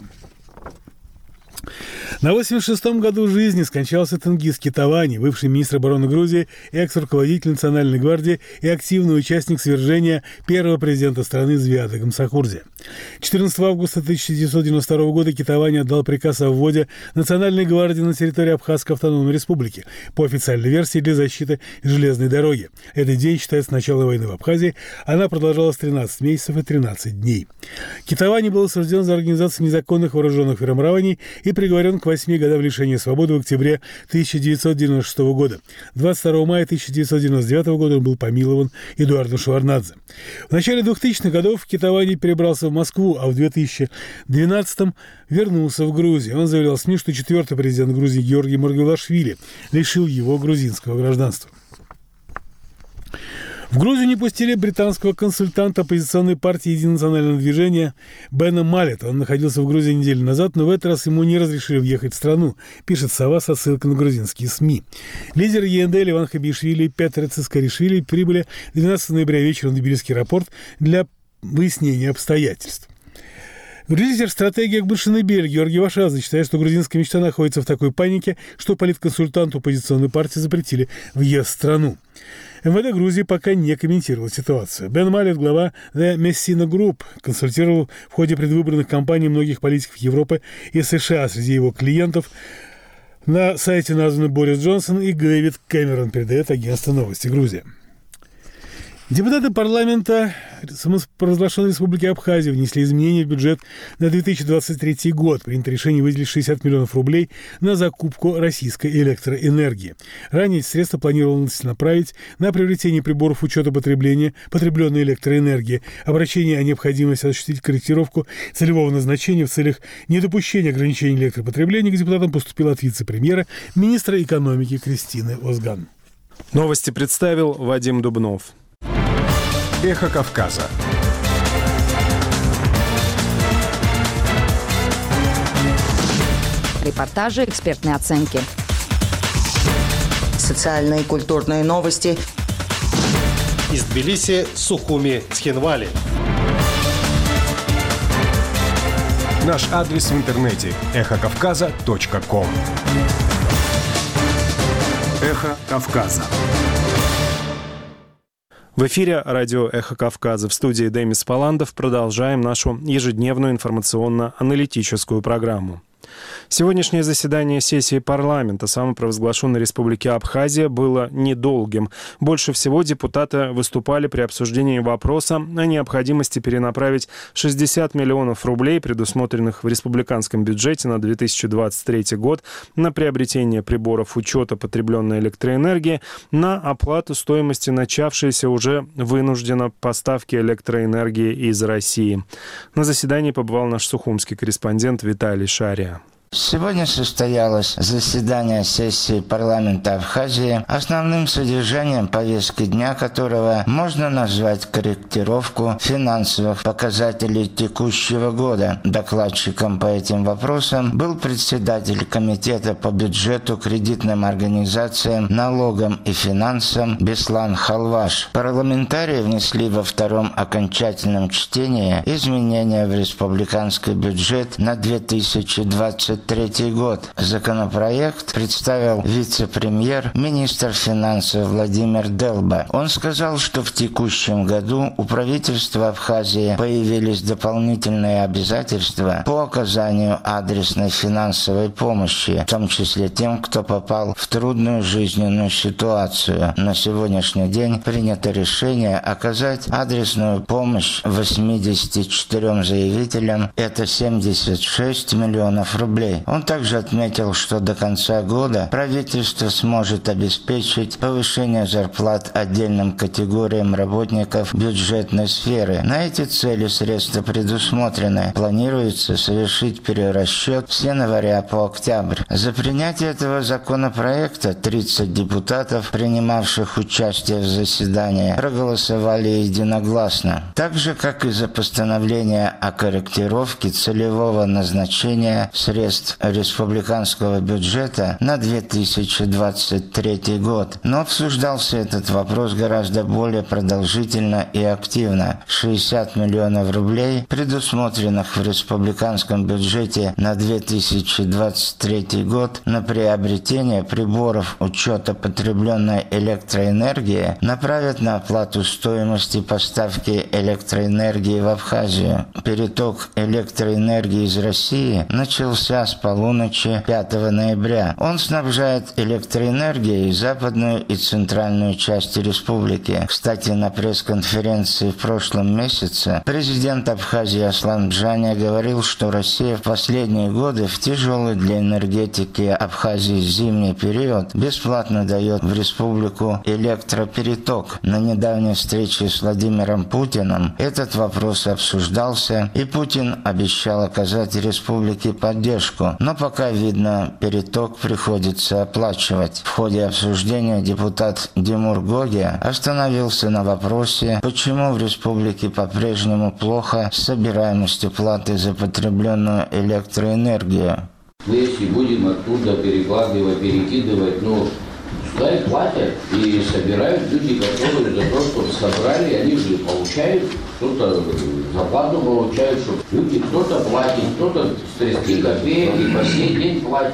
На 86-м году жизни скончался Тенгиз Китавани, бывший министр обороны Грузии, экс-руководитель Национальной гвардии и активный участник свержения первого президента страны Звиада Гамсахурди. 14 августа 1992 года Китавани отдал приказ о вводе Национальной гвардии на территории Абхазской автономной республики, по официальной версии, для защиты железной дороги. Этот день считается началом войны в Абхазии. Она продолжалась 13 месяцев и 13 дней. Китавани был осужден за организацию незаконных вооруженных формирований и приговорен к 8 годам лишения свободы в октябре 1996 года. 22 мая 1999 года он был помилован Эдуардом Шеварднадзе. В начале 2000-х годов Китавани перебрался в Москву, а в 2012-м вернулся в Грузию. Он заявлял СМИ, что четвертый президент Грузии Георгий Маргвелашвили лишил его грузинского гражданства. В Грузию не пустили британского консультанта оппозиционной партии «Единое национальное движение» Бена Маллета. Он находился в Грузии неделю назад, но в этот раз ему не разрешили въехать в страну, пишет «Сова» со ссылкой на грузинские СМИ. Лидер ЕНД Иван Хабишвили и Петр Цискаришвили прибыли 12 ноября вечером в Тбилисский аэропорт для выяснения обстоятельств. Лидер стратегии Акбаршиныбель Георгий Вашадзе считает, что грузинская мечта находится в такой панике, что политконсультанту оппозиционной партии запретили въезд в страну. МВД Грузии пока не комментировал ситуацию. Бен Маллет, глава The Messina Group, консультировал в ходе предвыборных кампаний многих политиков Европы и США. Среди его клиентов на сайте названы Борис Джонсон и Дэвид Кэмерон, передает агентство «Новости Грузии». Депутаты парламента самопровозглашенной республики Абхазия внесли изменения в бюджет на 2023 год. Принято решение выделить 60 миллионов рублей на закупку российской электроэнергии. Ранее эти средства планировалось направить на приобретение приборов учета потребления потребленной электроэнергии, обращение о необходимости осуществить корректировку целевого назначения в целях недопущения ограничений электропотребления к депутатам поступило от вице-премьера, министра экономики Кристины Озган. Новости представил Вадим Дубнов. Эхо Кавказа. Репортажи, экспертные оценки. Социальные и культурные новости. Из Тбилиси, Сухуми, Цхинвали. Наш адрес в интернете – эхокавказа.ком. Эхо Кавказа. В эфире радио «Эхо Кавказа». В студии Демис Паландов продолжаем нашу ежедневную информационно-аналитическую программу. Сегодняшнее заседание сессии парламента самопровозглашенной Республики Абхазия было недолгим. Больше всего депутаты выступали при обсуждении вопроса о необходимости перенаправить 60 миллионов рублей, предусмотренных в республиканском бюджете на 2023 год, на приобретение приборов учета потребленной электроэнергии, на оплату стоимости начавшейся уже вынужденно поставки электроэнергии из России. На заседании побывал наш сухумский корреспондент Виталий Шария. Сегодня состоялось заседание сессии парламента Абхазии, основным содержанием повестки дня которого можно назвать корректировку финансовых показателей текущего года. Докладчиком по этим вопросам был председатель Комитета по бюджету, кредитным организациям, налогам и финансам Беслан Халваш. Парламентарии внесли во втором окончательном чтении изменения в республиканский бюджет на 2023 год. Законопроект представил вице-премьер, министр финансов Владимир Делба. Он сказал, что в текущем году у правительства Абхазии появились дополнительные обязательства по оказанию адресной финансовой помощи, в том числе тем, кто попал в трудную жизненную ситуацию. На сегодняшний день принято решение оказать адресную помощь 84 заявителям. Это 76 миллионов рублей. Он также отметил, что до конца года правительство сможет обеспечить повышение зарплат отдельным категориям работников бюджетной сферы. На эти цели средства предусмотрены. Планируется совершить перерасчет с января по октябрь. За принятие этого законопроекта 30 депутатов, принимавших участие в заседании, проголосовали единогласно. Так же, как и за постановление о корректировке целевого назначения средств республиканского бюджета на 2023 год. Но обсуждался этот вопрос гораздо более продолжительно и активно. 60 миллионов рублей, предусмотренных в республиканском бюджете на 2023 год на приобретение приборов учета потребленной электроэнергии, направят на оплату стоимости поставки электроэнергии в Абхазию. Переток электроэнергии из России начался с полуночи 5 ноября. Он снабжает электроэнергией западную и центральную части республики. Кстати, на пресс-конференции в прошлом месяце президент Абхазии Аслан Бжаня говорил, что Россия в последние годы в тяжелый для энергетики Абхазии зимний период бесплатно дает в республику электропереток. На недавней встрече с Владимиром Путиным этот вопрос обсуждался, и Путин обещал оказать республике поддержку. Но пока, видно, переток приходится оплачивать. В ходе обсуждения депутат Димур Гоги остановился на вопросе, почему в республике по-прежнему плохо с собираемостью платы за потребленную электроэнергию. Мы если будем оттуда перекидывать, пускай платят и собирают люди, которые за то, что собрали, они же получают, кто-то зарплату получают, что люди, кто-то платит, кто-то с 30 копеек и по сей день платит.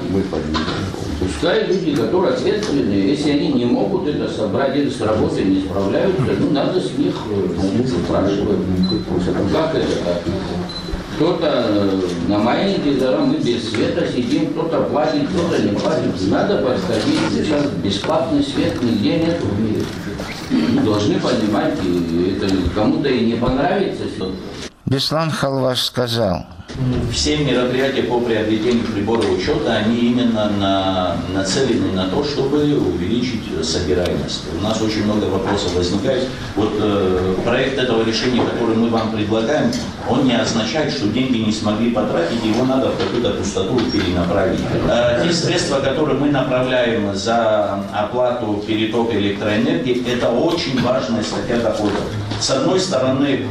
Пускай люди, которые ответственные, если они не могут это собрать, или с работой не справляются, надо с них спрашивать, как это. Кто-то на майнинге, мы без света сидим, кто-то платит, кто-то не платит. Надо подходить, сейчас бесплатный свет нигде нет в мире. Должны понимать, и это кому-то и не понравится. Беслан Халваш сказал: все мероприятия по приобретению приборов учета, они именно нацелены на то, чтобы увеличить собираемость. У нас очень много вопросов возникает. Проект этого решения, который мы вам предлагаем, он не означает, что деньги не смогли потратить, его надо в какую-то пустоту перенаправить. Те средства, которые мы направляем за оплату перетока электроэнергии, это очень важная статья доходов. С одной стороны,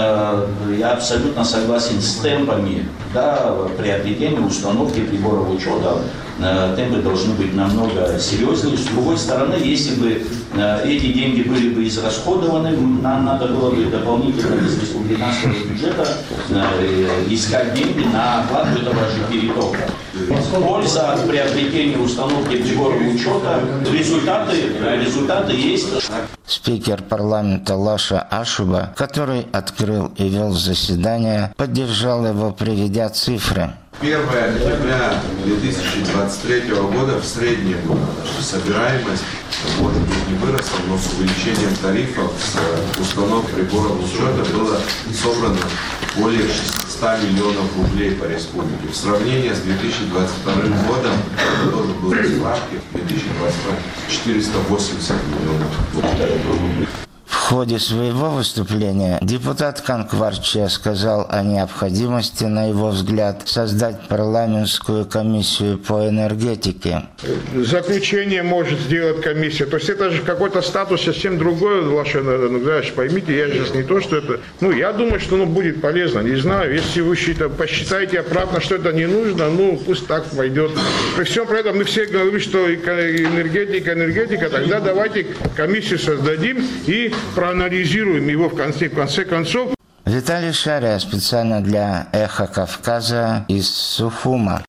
я абсолютно согласен с темпами приобретения, установки приборов учета. Темпы должны быть намного серьезнее. С другой стороны, если бы эти деньги были бы израсходованы, нам надо было бы дополнительно из республиканского бюджета искать деньги на оплату этого же перетока. Польза от приобретения установки приборов учета, результаты есть. Спикер парламента Лаша Ашуба, который открыл и вел заседание, поддержал его, приведя цифры. 1 октября 2023 года в среднем собираемость, может быть, не выросла, но с увеличением тарифов, с установкой приборов учета было собрано более 600 миллионов рублей по республике. В сравнении с 2022 годом, тоже были справки, в 2022 480 миллионов рублей. В ходе своего выступления депутат Канкварче сказал о необходимости, на его взгляд, создать парламентскую комиссию по энергетике. Заключение может сделать комиссия. То есть это же какой-то статус совсем другой, знаешь, поймите, я сейчас не то, что это... я думаю, что будет полезно, не знаю. Если вы посчитаете обратно, что это не нужно, пусть так пойдет. При всем при этом мы все говорим, что энергетика, тогда давайте комиссию создадим и проанализируем его в конце концов. Виталий Шария специально для «Эхо Кавказа» из Сухума.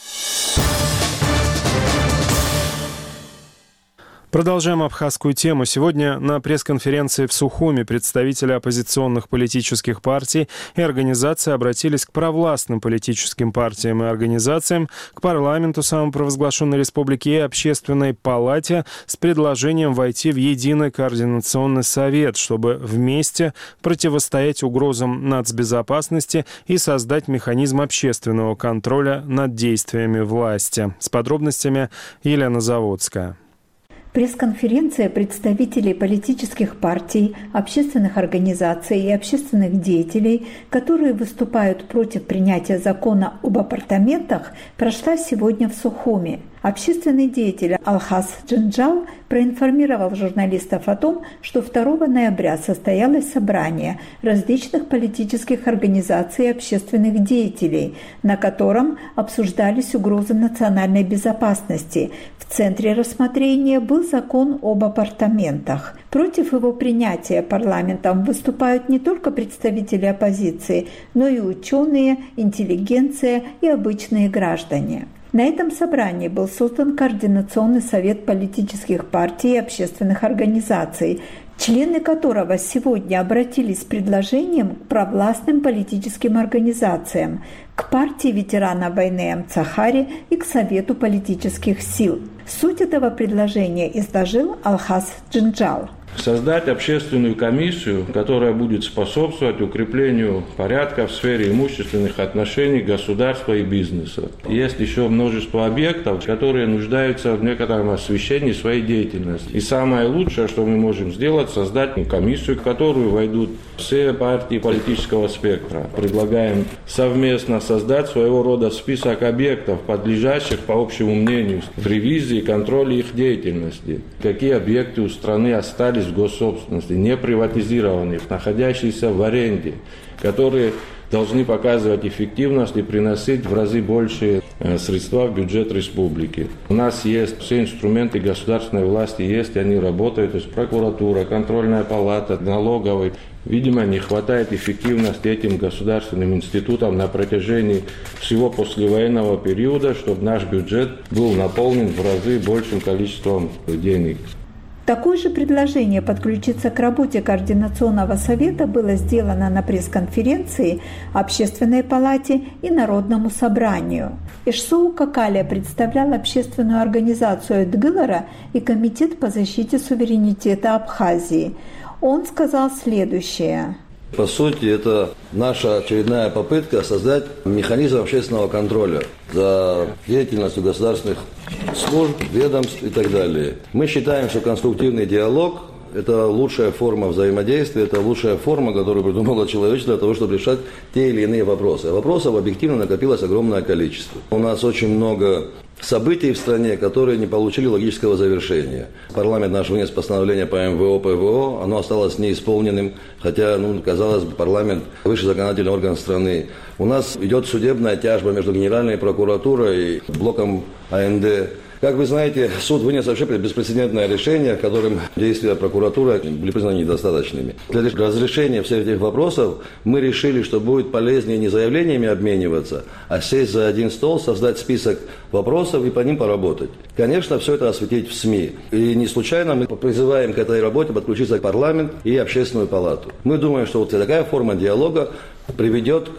Продолжаем абхазскую тему. Сегодня на пресс-конференции в Сухуме представители оппозиционных политических партий и организаций обратились к провластным политическим партиям и организациям, к парламенту самопровозглашенной республики и общественной палате с предложением войти в единый координационный совет, чтобы вместе противостоять угрозам нацбезопасности и создать механизм общественного контроля над действиями власти. С подробностями Елена Заводская. Пресс-конференция представителей политических партий, общественных организаций и общественных деятелей, которые выступают против принятия закона об апартаментах, прошла сегодня в Сухуме. Общественный деятель Алхас Джинджал проинформировал журналистов о том, что 2 ноября состоялось собрание различных политических организаций и общественных деятелей, на котором обсуждались угрозы национальной безопасности. В центре рассмотрения был закон об апартаментах. Против его принятия парламентом выступают не только представители оппозиции, но и ученые, интеллигенция и обычные граждане. На этом собрании был создан Координационный совет политических партий и общественных организаций, члены которого сегодня обратились с предложением к провластным политическим организациям, к партии ветеранов войны Амцахари и к Совету политических сил. Суть этого предложения изложил Алхас Джинджал. Создать общественную комиссию, которая будет способствовать укреплению порядка в сфере имущественных отношений государства и бизнеса. Есть еще множество объектов, которые нуждаются в некотором освещении своей деятельности. И самое лучшее, что мы можем сделать, создать комиссию, в которую войдут все партии политического спектра. Предлагаем совместно создать своего рода список объектов, подлежащих, по общему мнению, ревизии и контролю их деятельности. Какие объекты у страны остались в госсобственности, не приватизированные, находящиеся в аренде, которые должны показывать эффективность и приносить в разы большие средства в бюджет республики. У нас есть все инструменты государственной власти, есть, они работают, то есть прокуратура, контрольная палата, налоговый. Видимо, не хватает эффективности этим государственным институтам на протяжении всего послевоенного периода, чтобы наш бюджет был наполнен в разы большим количеством денег. Такое же предложение подключиться к работе Координационного совета было сделано на пресс-конференции Общественной палате и Народному собранию. Ишсоу Какалия представлял общественную организацию Эдгылара и Комитет по защите суверенитета Абхазии. Он сказал следующее. По сути, это наша очередная попытка создать механизм общественного контроля за деятельностью государственных служб, ведомств и так далее. Мы считаем, что конструктивный диалог – это лучшая форма взаимодействия, это лучшая форма, которую придумало человечество для того, чтобы решать те или иные вопросы. А вопросов объективно накопилось огромное количество. У нас очень много событий в стране, которые не получили логического завершения. Парламент наш вынес постановление по МВО, ПВО, оно осталось неисполненным, хотя, казалось бы, парламент – высший законодательный орган страны. У нас идет судебная тяжба между Генеральной прокуратурой и блоком АНД. Как вы знаете, суд вынес вообще беспрецедентное решение, которым действия прокуратуры были признаны недостаточными. Для разрешения всех этих вопросов мы решили, что будет полезнее не заявлениями обмениваться, а сесть за один стол, создать список вопросов и по ним поработать. Конечно, все это осветить в СМИ. И не случайно мы призываем к этой работе подключиться парламент и общественную палату. Мы думаем, что вот такая форма диалога приведет к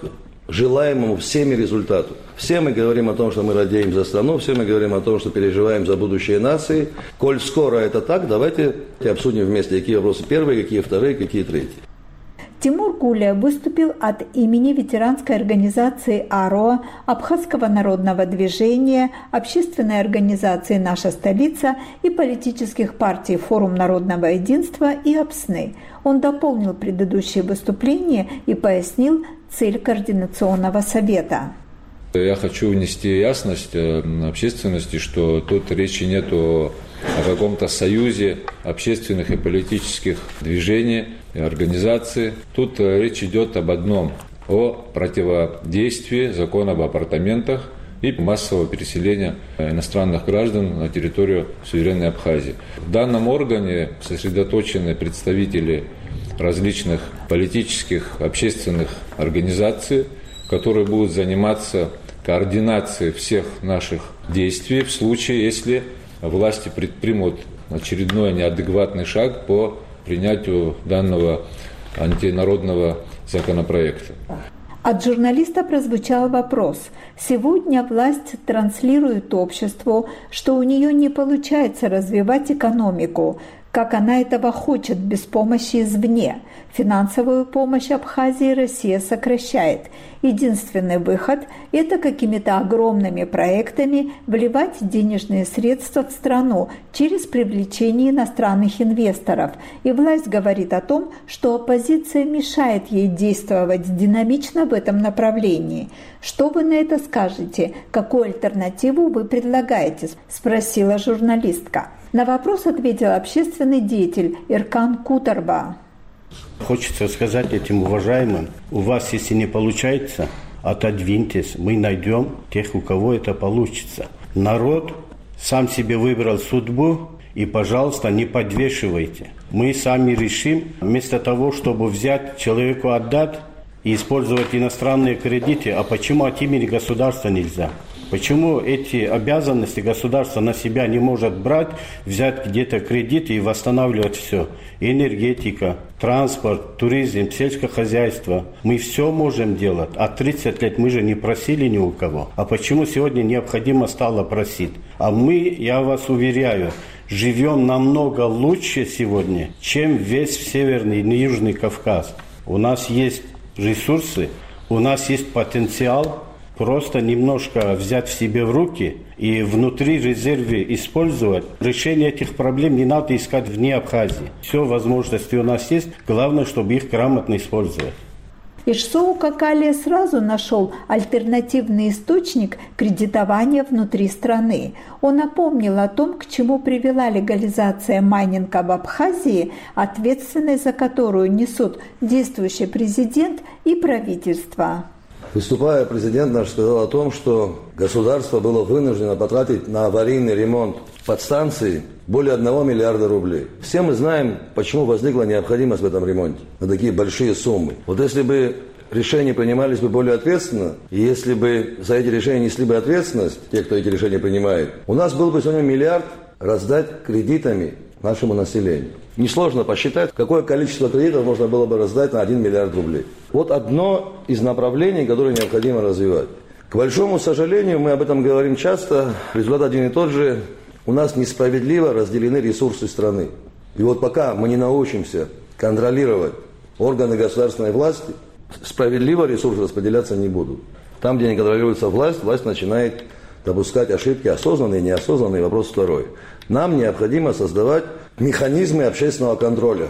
желаемому всеми результату. Все мы говорим о том, что мы радеем за страну, все мы говорим о том, что переживаем за будущее нации. Коль скоро это так, давайте обсудим вместе, какие вопросы первые, какие вторые, какие третьи. Тимур Гуля выступил от имени ветеранской организации АРО, Абхазского народного движения, общественной организации «Наша столица» и политических партий «Форум народного единства» и ОПСНы. Он дополнил предыдущие выступления и пояснил цель Координационного совета. Я хочу внести ясность общественности, что тут речи нет о каком-то союзе общественных и политических движений и организаций. Тут речь идет об одном – о противодействии закона об апартаментах и массового переселения иностранных граждан на территорию суверенной Абхазии. В данном органе сосредоточены представители различных политических, общественных организаций, которые будут заниматься координацией всех наших действий в случае, если власти предпримут очередной неадекватный шаг по принятию данного антинародного законопроекта. От журналиста прозвучал вопрос. Сегодня власть транслирует обществу, что у нее не получается развивать экономику, как она этого хочет, без помощи извне. Финансовую помощь Абхазии Россия сокращает. Единственный выход – это какими-то огромными проектами вливать денежные средства в страну через привлечение иностранных инвесторов. И власть говорит о том, что оппозиция мешает ей действовать динамично в этом направлении. Что вы на это скажете? Какую альтернативу вы предлагаете? – спросила журналистка. На вопрос ответил общественный деятель Иркан Кутарба. Хочется сказать этим уважаемым, у вас, если не получается, отодвиньтесь, мы найдем тех, у кого это получится. Народ сам себе выбрал судьбу, и, пожалуйста, не подвешивайте. Мы сами решим, вместо того, чтобы взять человеку отдать и использовать иностранные кредиты, а почему от имени государства нельзя? Почему эти обязанности государство на себя не может брать, взять где-то кредиты и восстанавливать все? Энергетика, транспорт, туризм, сельское хозяйство. Мы все можем делать. А 30 лет мы же не просили ни у кого. А почему сегодня необходимо стало просить? А мы, я вас уверяю, живем намного лучше сегодня, чем весь Северный и Южный Кавказ. У нас есть ресурсы, у нас есть потенциал. Просто немножко взять в себе в руки и внутри резервы использовать. Решение этих проблем не надо искать вне Абхазии. Все возможности у нас есть, главное, чтобы их грамотно использовать. Ишсоу Какалия сразу нашел альтернативный источник кредитования внутри страны. Он напомнил о том, к чему привела легализация майнинга в Абхазии, ответственность за которую несут действующий президент и правительство. Выступая, президент наш сказал о том, что государство было вынуждено потратить на аварийный ремонт подстанции более 1 миллиарда рублей. Все мы знаем, почему возникла необходимость в этом ремонте на такие большие суммы. Вот если бы решения принимались бы более ответственно, и если бы за эти решения несли бы ответственность, те, кто эти решения принимает, у нас был бы сегодня 1 миллиард раздать кредитами нашему населению. Несложно посчитать, какое количество кредитов можно было бы раздать на 1 миллиард рублей. Вот одно из направлений, которое необходимо развивать. К большому сожалению, мы об этом говорим часто, результат один и тот же. У нас несправедливо разделены ресурсы страны. И вот пока мы не научимся контролировать органы государственной власти, справедливо ресурсы распределяться не будут. Там, где не контролируется власть, власть начинает допускать ошибки, осознанные и неосознанные. Вопрос второй. Нам необходимо создавать механизмы общественного контроля.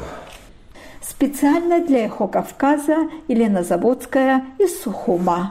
Специально для «Эхо Кавказа» Елена Заводская из Сухума.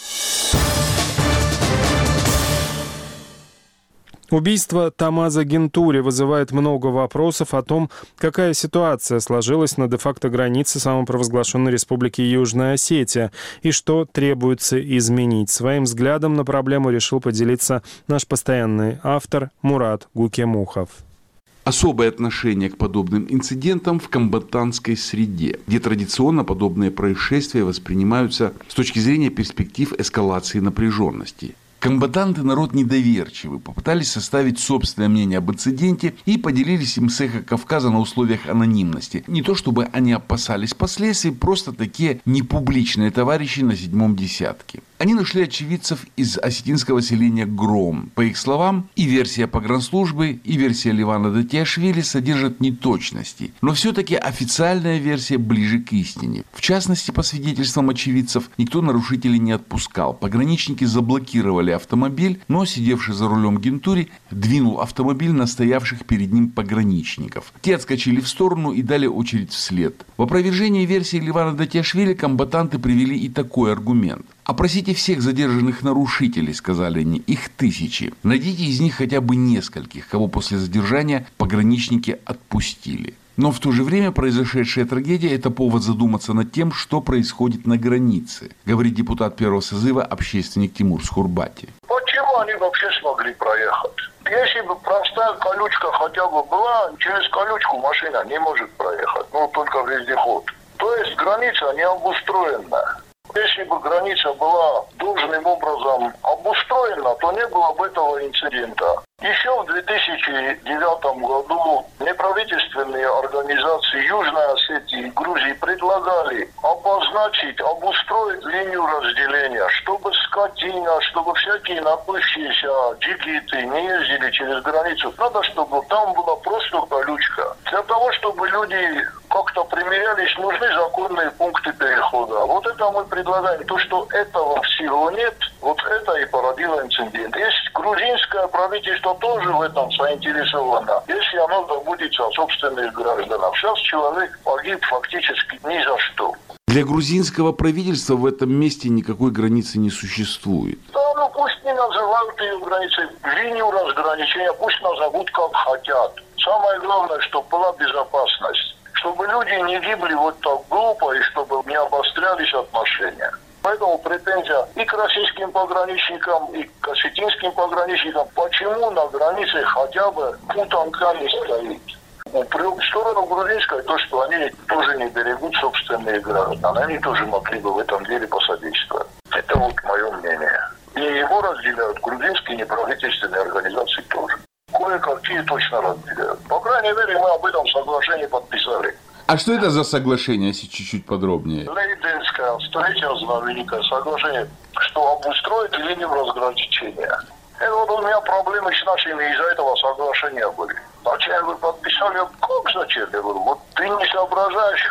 Убийство Тамаза Гентури вызывает много вопросов о том, какая ситуация сложилась на де-факто границе самопровозглашенной Республики Южная Осетия и что требуется изменить. Своим взглядом на проблему решил поделиться наш постоянный автор Мурат Гукемухов. Особое отношение к подобным инцидентам в комбатантской среде, где традиционно подобные происшествия воспринимаются с точки зрения перспектив эскалации напряженности. К Комбатанты народ недоверчивый, попытались составить собственное мнение об инциденте и поделились им с «Эхо Кавказа» на условиях анонимности. Не то чтобы они опасались последствий, просто такие непубличные товарищи на седьмом десятке. Они нашли очевидцев из осетинского селения Гром. По их словам, и версия погранслужбы, и версия Ливана Датиашвили содержат неточности. Но все-таки официальная версия ближе к истине. В частности, по свидетельствам очевидцев, никто нарушителей не отпускал. Пограничники заблокировали автомобиль, но сидевший за рулем Гентури двинул автомобиль на стоявших перед ним пограничников. Те отскочили в сторону и дали очередь вслед. В опровержении версии Ливана Датиашвили комбатанты привели и такой аргумент. «Опросите всех задержанных нарушителей», — сказали они, — «их тысячи. Найдите из них хотя бы нескольких, кого после задержания пограничники отпустили». Но в то же время произошедшая трагедия – это повод задуматься над тем, что происходит на границе, говорит депутат первого созыва, общественник Тимур Схурбати. Почему они вообще смогли проехать? Если бы простая колючка хотя бы была, через колючку машина не может проехать, только вездеход. То есть граница не обустроена. Если бы граница была должным образом обустроена, то не было бы этого инцидента. Еще в 2009 году неправительственные организации Южной Осетии и Грузии предлагали обозначить, обустроить линию разделения, чтобы скотина, чтобы всякие напывшиеся джигиты не ездили через границу. Надо, чтобы там была просто колючка. Для того, чтобы люди как-то примирялись, нужны законные пункты перехода. Вот это мы предлагаем. То, что этого всего нет, вот это и породило инцидент. Есть грузинское правительство тоже в этом заинтересовано. Если оно заботится о собственных гражданах. Сейчас человек погиб фактически ни за что. Для грузинского правительства в этом месте никакой границы не существует. Да, пусть не называют ее границей, линию разграничения, пусть назовут как хотят. Самое главное, чтобы была безопасность. Чтобы люди не гибли вот так глупо и чтобы не обострялись отношения. Поэтому претензия и к российским пограничникам, и к осетинским пограничникам. Почему на границе хотя бы путанка не стоит? В сторону грузинской то, что они тоже не берегут собственные граждан. Они тоже могли бы в этом деле посодействовать. Это вот мое мнение. И его разделяют грузинские неправительственные организации тоже. Кое-какие точно разделяют. По крайней мере, мы об этом соглашении подписали. А что это за соглашение, если чуть-чуть подробнее? Лейденское, встреча знаменитое соглашение, что обустроит линию разграничения. Это вот у меня проблемы с нашими из-за этого соглашения были. Зачем вы подписали? Как зачем? Я говорю, вот ты не соображаешь.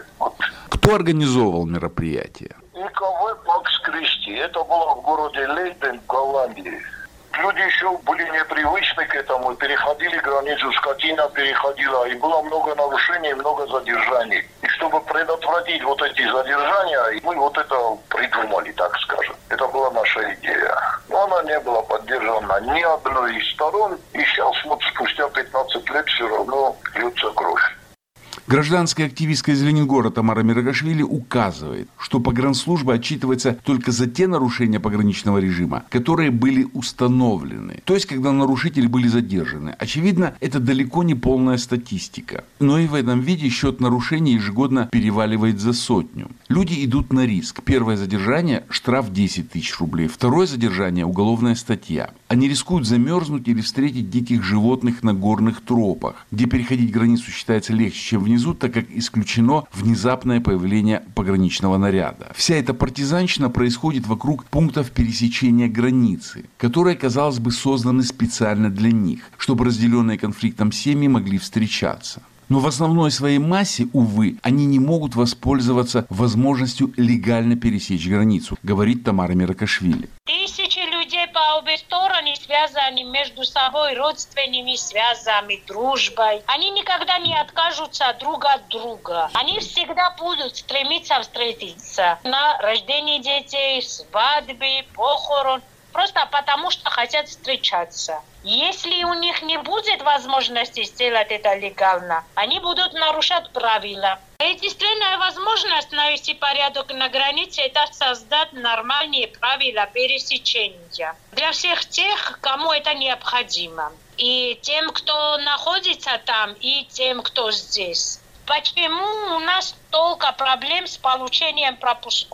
Кто организовывал мероприятие? ИКВ «Пакс Кристи». Это было в городе Лейден, в Голландии. Люди еще были непривычны к этому, переходили границу, скотина переходила, и было много нарушений, много задержаний. И чтобы предотвратить вот эти задержания, мы вот это придумали, так скажем. Это была наша идея. Но она не была поддержана ни одной из сторон, и сейчас вот спустя 15 лет все равно льется кровь. Гражданская активистка из Ленингора Тамара Мирагашвили указывает, что погранслужба отчитывается только за те нарушения пограничного режима, которые были установлены. То есть, когда нарушители были задержаны. Очевидно, это далеко не полная статистика. Но и в этом виде счет нарушений ежегодно переваливает за 100. Люди идут на риск. Первое задержание – штраф 10 тысяч рублей. Второе задержание – уголовная статья. Они рискуют замерзнуть или встретить диких животных на горных тропах, где переходить границу считается легче, чем внизу, так как исключено внезапное появление пограничного наряда. Вся эта партизанщина происходит вокруг пунктов пересечения границы, которые, казалось бы, созданы специально для них, чтобы разделенные конфликтом семьи могли встречаться. Но в основной своей массе, увы, они не могут воспользоваться возможностью легально пересечь границу, говорит Тамара Миракашвили. Тысячи людей по обе стороны связаны между собой родственными связями, дружбой. Они никогда не откажутся друг от друга. Они всегда будут стремиться встретиться на рождении детей, свадьбе, похорон. Просто потому, что хотят встречаться. Если у них не будет возможности сделать это легально, они будут нарушать правила. Единственная возможность навести порядок на границе – это создать нормальные правила пересечения. Для всех тех, кому это необходимо. И тем, кто находится там, и тем, кто здесь. Почему у нас столько проблем с получением пропусков?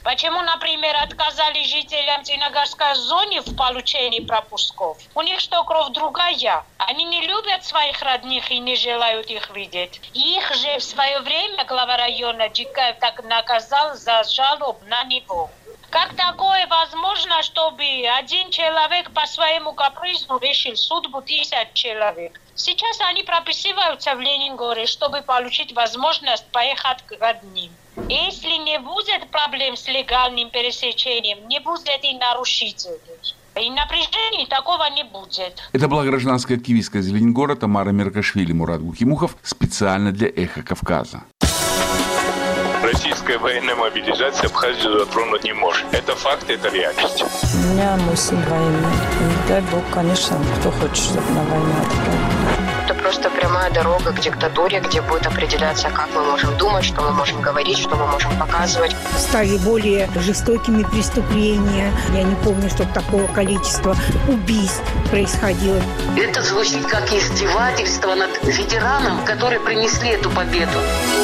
Почему, например, отказали жителям Цингагарской зоны в получении пропусков? У них что, кровь другая? Они не любят своих родных и не желают их видеть. Их же в свое время глава района Джикаев так наказал за жалоб на него. Как такое возможно, чтобы один человек по своему капризу решил судьбу 1000 человек? Сейчас они прописываются в Ленинграде, чтобы получить возможность поехать к родным. Если не будет проблем с легальным пересечением, не будет и нарушителей. И напряжений такого не будет. Это была гражданская активистка из Ленинграда Тамара Меркашвили, Мурат Гухимухов специально для «Эхо Кавказа». Российская военная мобилизация Абхазию затронуть не может. Это факт, это реальность. У меня мой сын военный. И дай бог, конечно, кто хочет, чтобы на войну отправили. Это просто прямая дорога к диктатуре, где будет определяться, как мы можем думать, что мы можем говорить, что мы можем показывать. Стали более жестокими преступления. Я не помню, чтобы такого количества убийств происходило. Это звучит как издевательство над ветераном, которые принесли эту победу.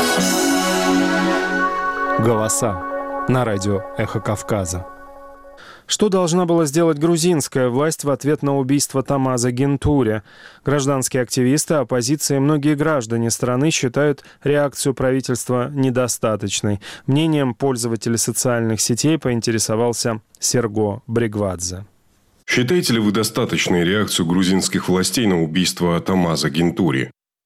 Голоса на радио «Эхо Кавказа». Что должна была сделать грузинская власть в ответ на убийство Тамаза Гентури? Гражданские активисты, оппозиция и многие граждане страны считают реакцию правительства недостаточной. Мнением пользователей социальных сетей поинтересовался Серго Бригвадзе. Считаете ли вы достаточной реакцию грузинских властей на убийство Тамаза Гентури?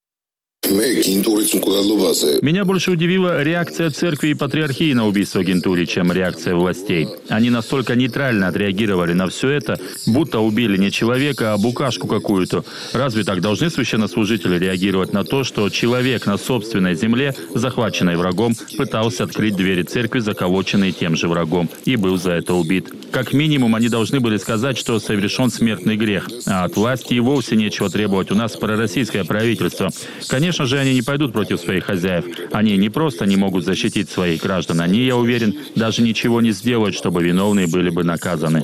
Меня больше удивила реакция церкви и патриархии на убийство Гентури, чем реакция властей. Они настолько нейтрально отреагировали на все это, будто убили не человека, а букашку какую-то. Разве так должны священнослужители реагировать на то, что человек на собственной земле, захваченной врагом, пытался открыть двери церкви, заколоченные тем же врагом, и был за это убит? Как минимум, они должны были сказать, что совершен смертный грех. А от власти и вовсе нечего требовать. У нас пророссийское правительство. Конечно же, они не пойдут против своих хозяев. Они не просто не могут защитить своих граждан. Они, я уверен, даже ничего не сделают, чтобы виновные были бы наказаны.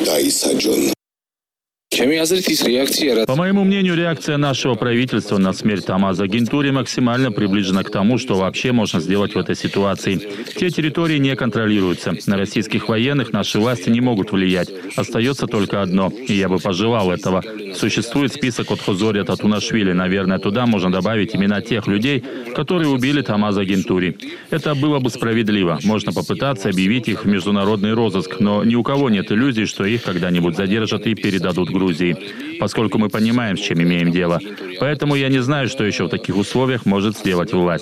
По моему мнению, реакция нашего правительства на смерть Тамаза Гентури максимально приближена к тому, что вообще можно сделать в этой ситуации. Те территории не контролируются. На российских военных наши власти не могут влиять. Остается только одно, и я бы пожелал этого. Существует список от Хозория Татунашвили. Наверное, туда можно добавить имена тех людей, которые убили Тамаза Гентури. Это было бы справедливо. Можно попытаться объявить их в международный розыск, но ни у кого нет иллюзий, что их когда-нибудь задержат и передадут Грузии, поскольку мы понимаем, с чем имеем дело. Поэтому я не знаю, что еще в таких условиях может сделать власть.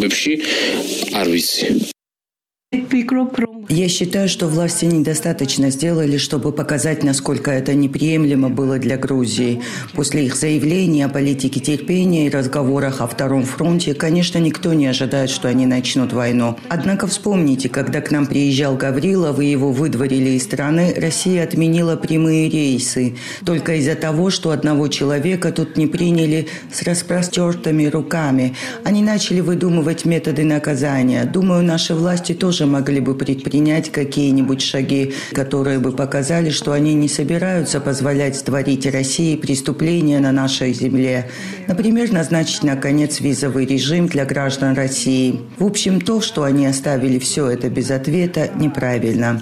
Я считаю, что власти недостаточно сделали, чтобы показать, насколько это неприемлемо было для Грузии. После их заявлений о политике терпения и разговорах о Втором фронте, конечно, никто не ожидает, что они начнут войну. Однако вспомните, когда к нам приезжал Гаврилов и его выдворили из страны, Россия отменила прямые рейсы. Только из-за того, что одного человека тут не приняли с распростертыми руками. Они начали выдумывать методы наказания. Думаю, наши власти тоже могли бы предпринять какие-нибудь шаги, которые бы показали, что они не собираются позволять творить России преступления на нашей земле. Например, назначить, наконец, визовый режим для граждан России. В общем, то, что они оставили все это без ответа, неправильно.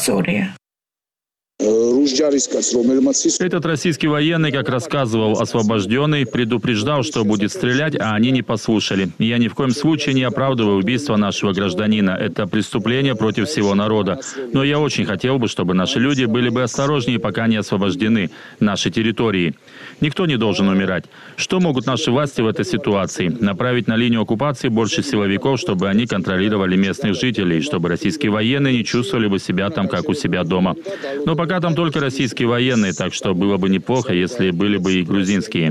Этот российский военный, как рассказывал освобожденный, предупреждал, что будет стрелять, а они не послушали. Я ни в коем случае не оправдываю убийство нашего гражданина. Это преступление против всего народа. Но я очень хотел бы, чтобы наши люди были бы осторожнее, пока не освобождены наши территории. Никто не должен умирать. Что могут наши власти в этой ситуации? Направить на линию оккупации больше силовиков, чтобы они контролировали местных жителей, чтобы российские военные не чувствовали бы себя там, как у себя дома. Но пока там только российские военные, так что было бы неплохо, если были бы и грузинские.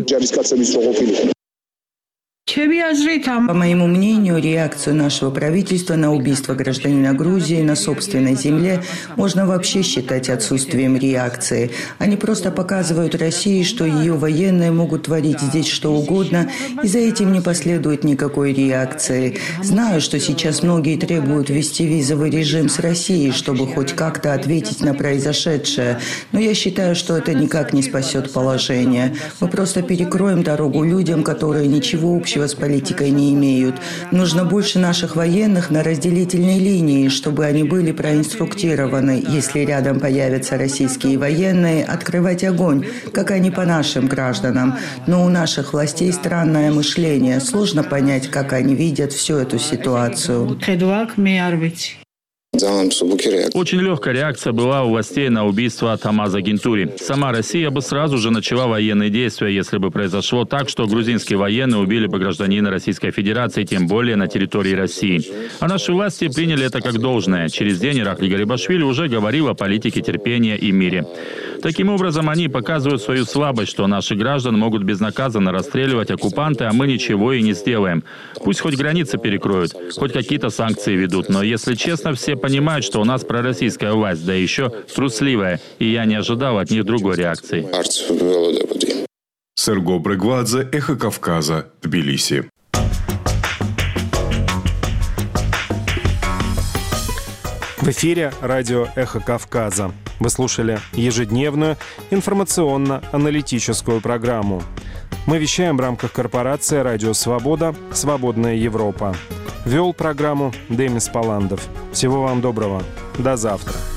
По моему мнению, реакцию нашего правительства на убийство гражданина Грузии на собственной земле можно вообще считать отсутствием реакции. Они просто показывают России, что ее военные могут творить здесь что угодно, и за этим не последует никакой реакции. Знаю, что сейчас многие требуют ввести визовый режим с Россией, чтобы хоть как-то ответить на произошедшее, но я считаю, что это никак не спасет положение. Мы просто перекроем дорогу людям, которые ничего общего с политикой не имеют. Нужно больше наших военных на разделительной линии, чтобы они были проинструктированы. Если рядом появятся российские военные, открывать огонь, как они по нашим гражданам. Но у наших властей странное мышление. Сложно понять, как они видят всю эту ситуацию. Очень легкая реакция была у властей на убийство Тамаза Гентури. Сама Россия бы сразу же начала военные действия, если бы произошло так, что грузинские военные убили бы гражданина Российской Федерации, тем более на территории России. А наши власти приняли это как должное. Через день Иракли Гарибашвили уже говорил о политике терпения и мире. Таким образом, они показывают свою слабость, что наши граждан могут безнаказанно расстреливать оккупанты, а мы ничего и не сделаем. Пусть хоть границы перекроют, хоть какие-то санкции ведут, но, если честно, все понимают, что у нас пророссийская власть, да еще трусливая, и я не ожидал от них другой реакции. Серго Брегвадзе, Эхо Кавказа, Тбилиси. В эфире радио «Эхо Кавказа». Вы слушали ежедневную информационно-аналитическую программу. Мы вещаем в рамках корпорации «Радио Свобода. Свободная Европа». Вел программу Демис Паландов. Всего вам доброго. До завтра.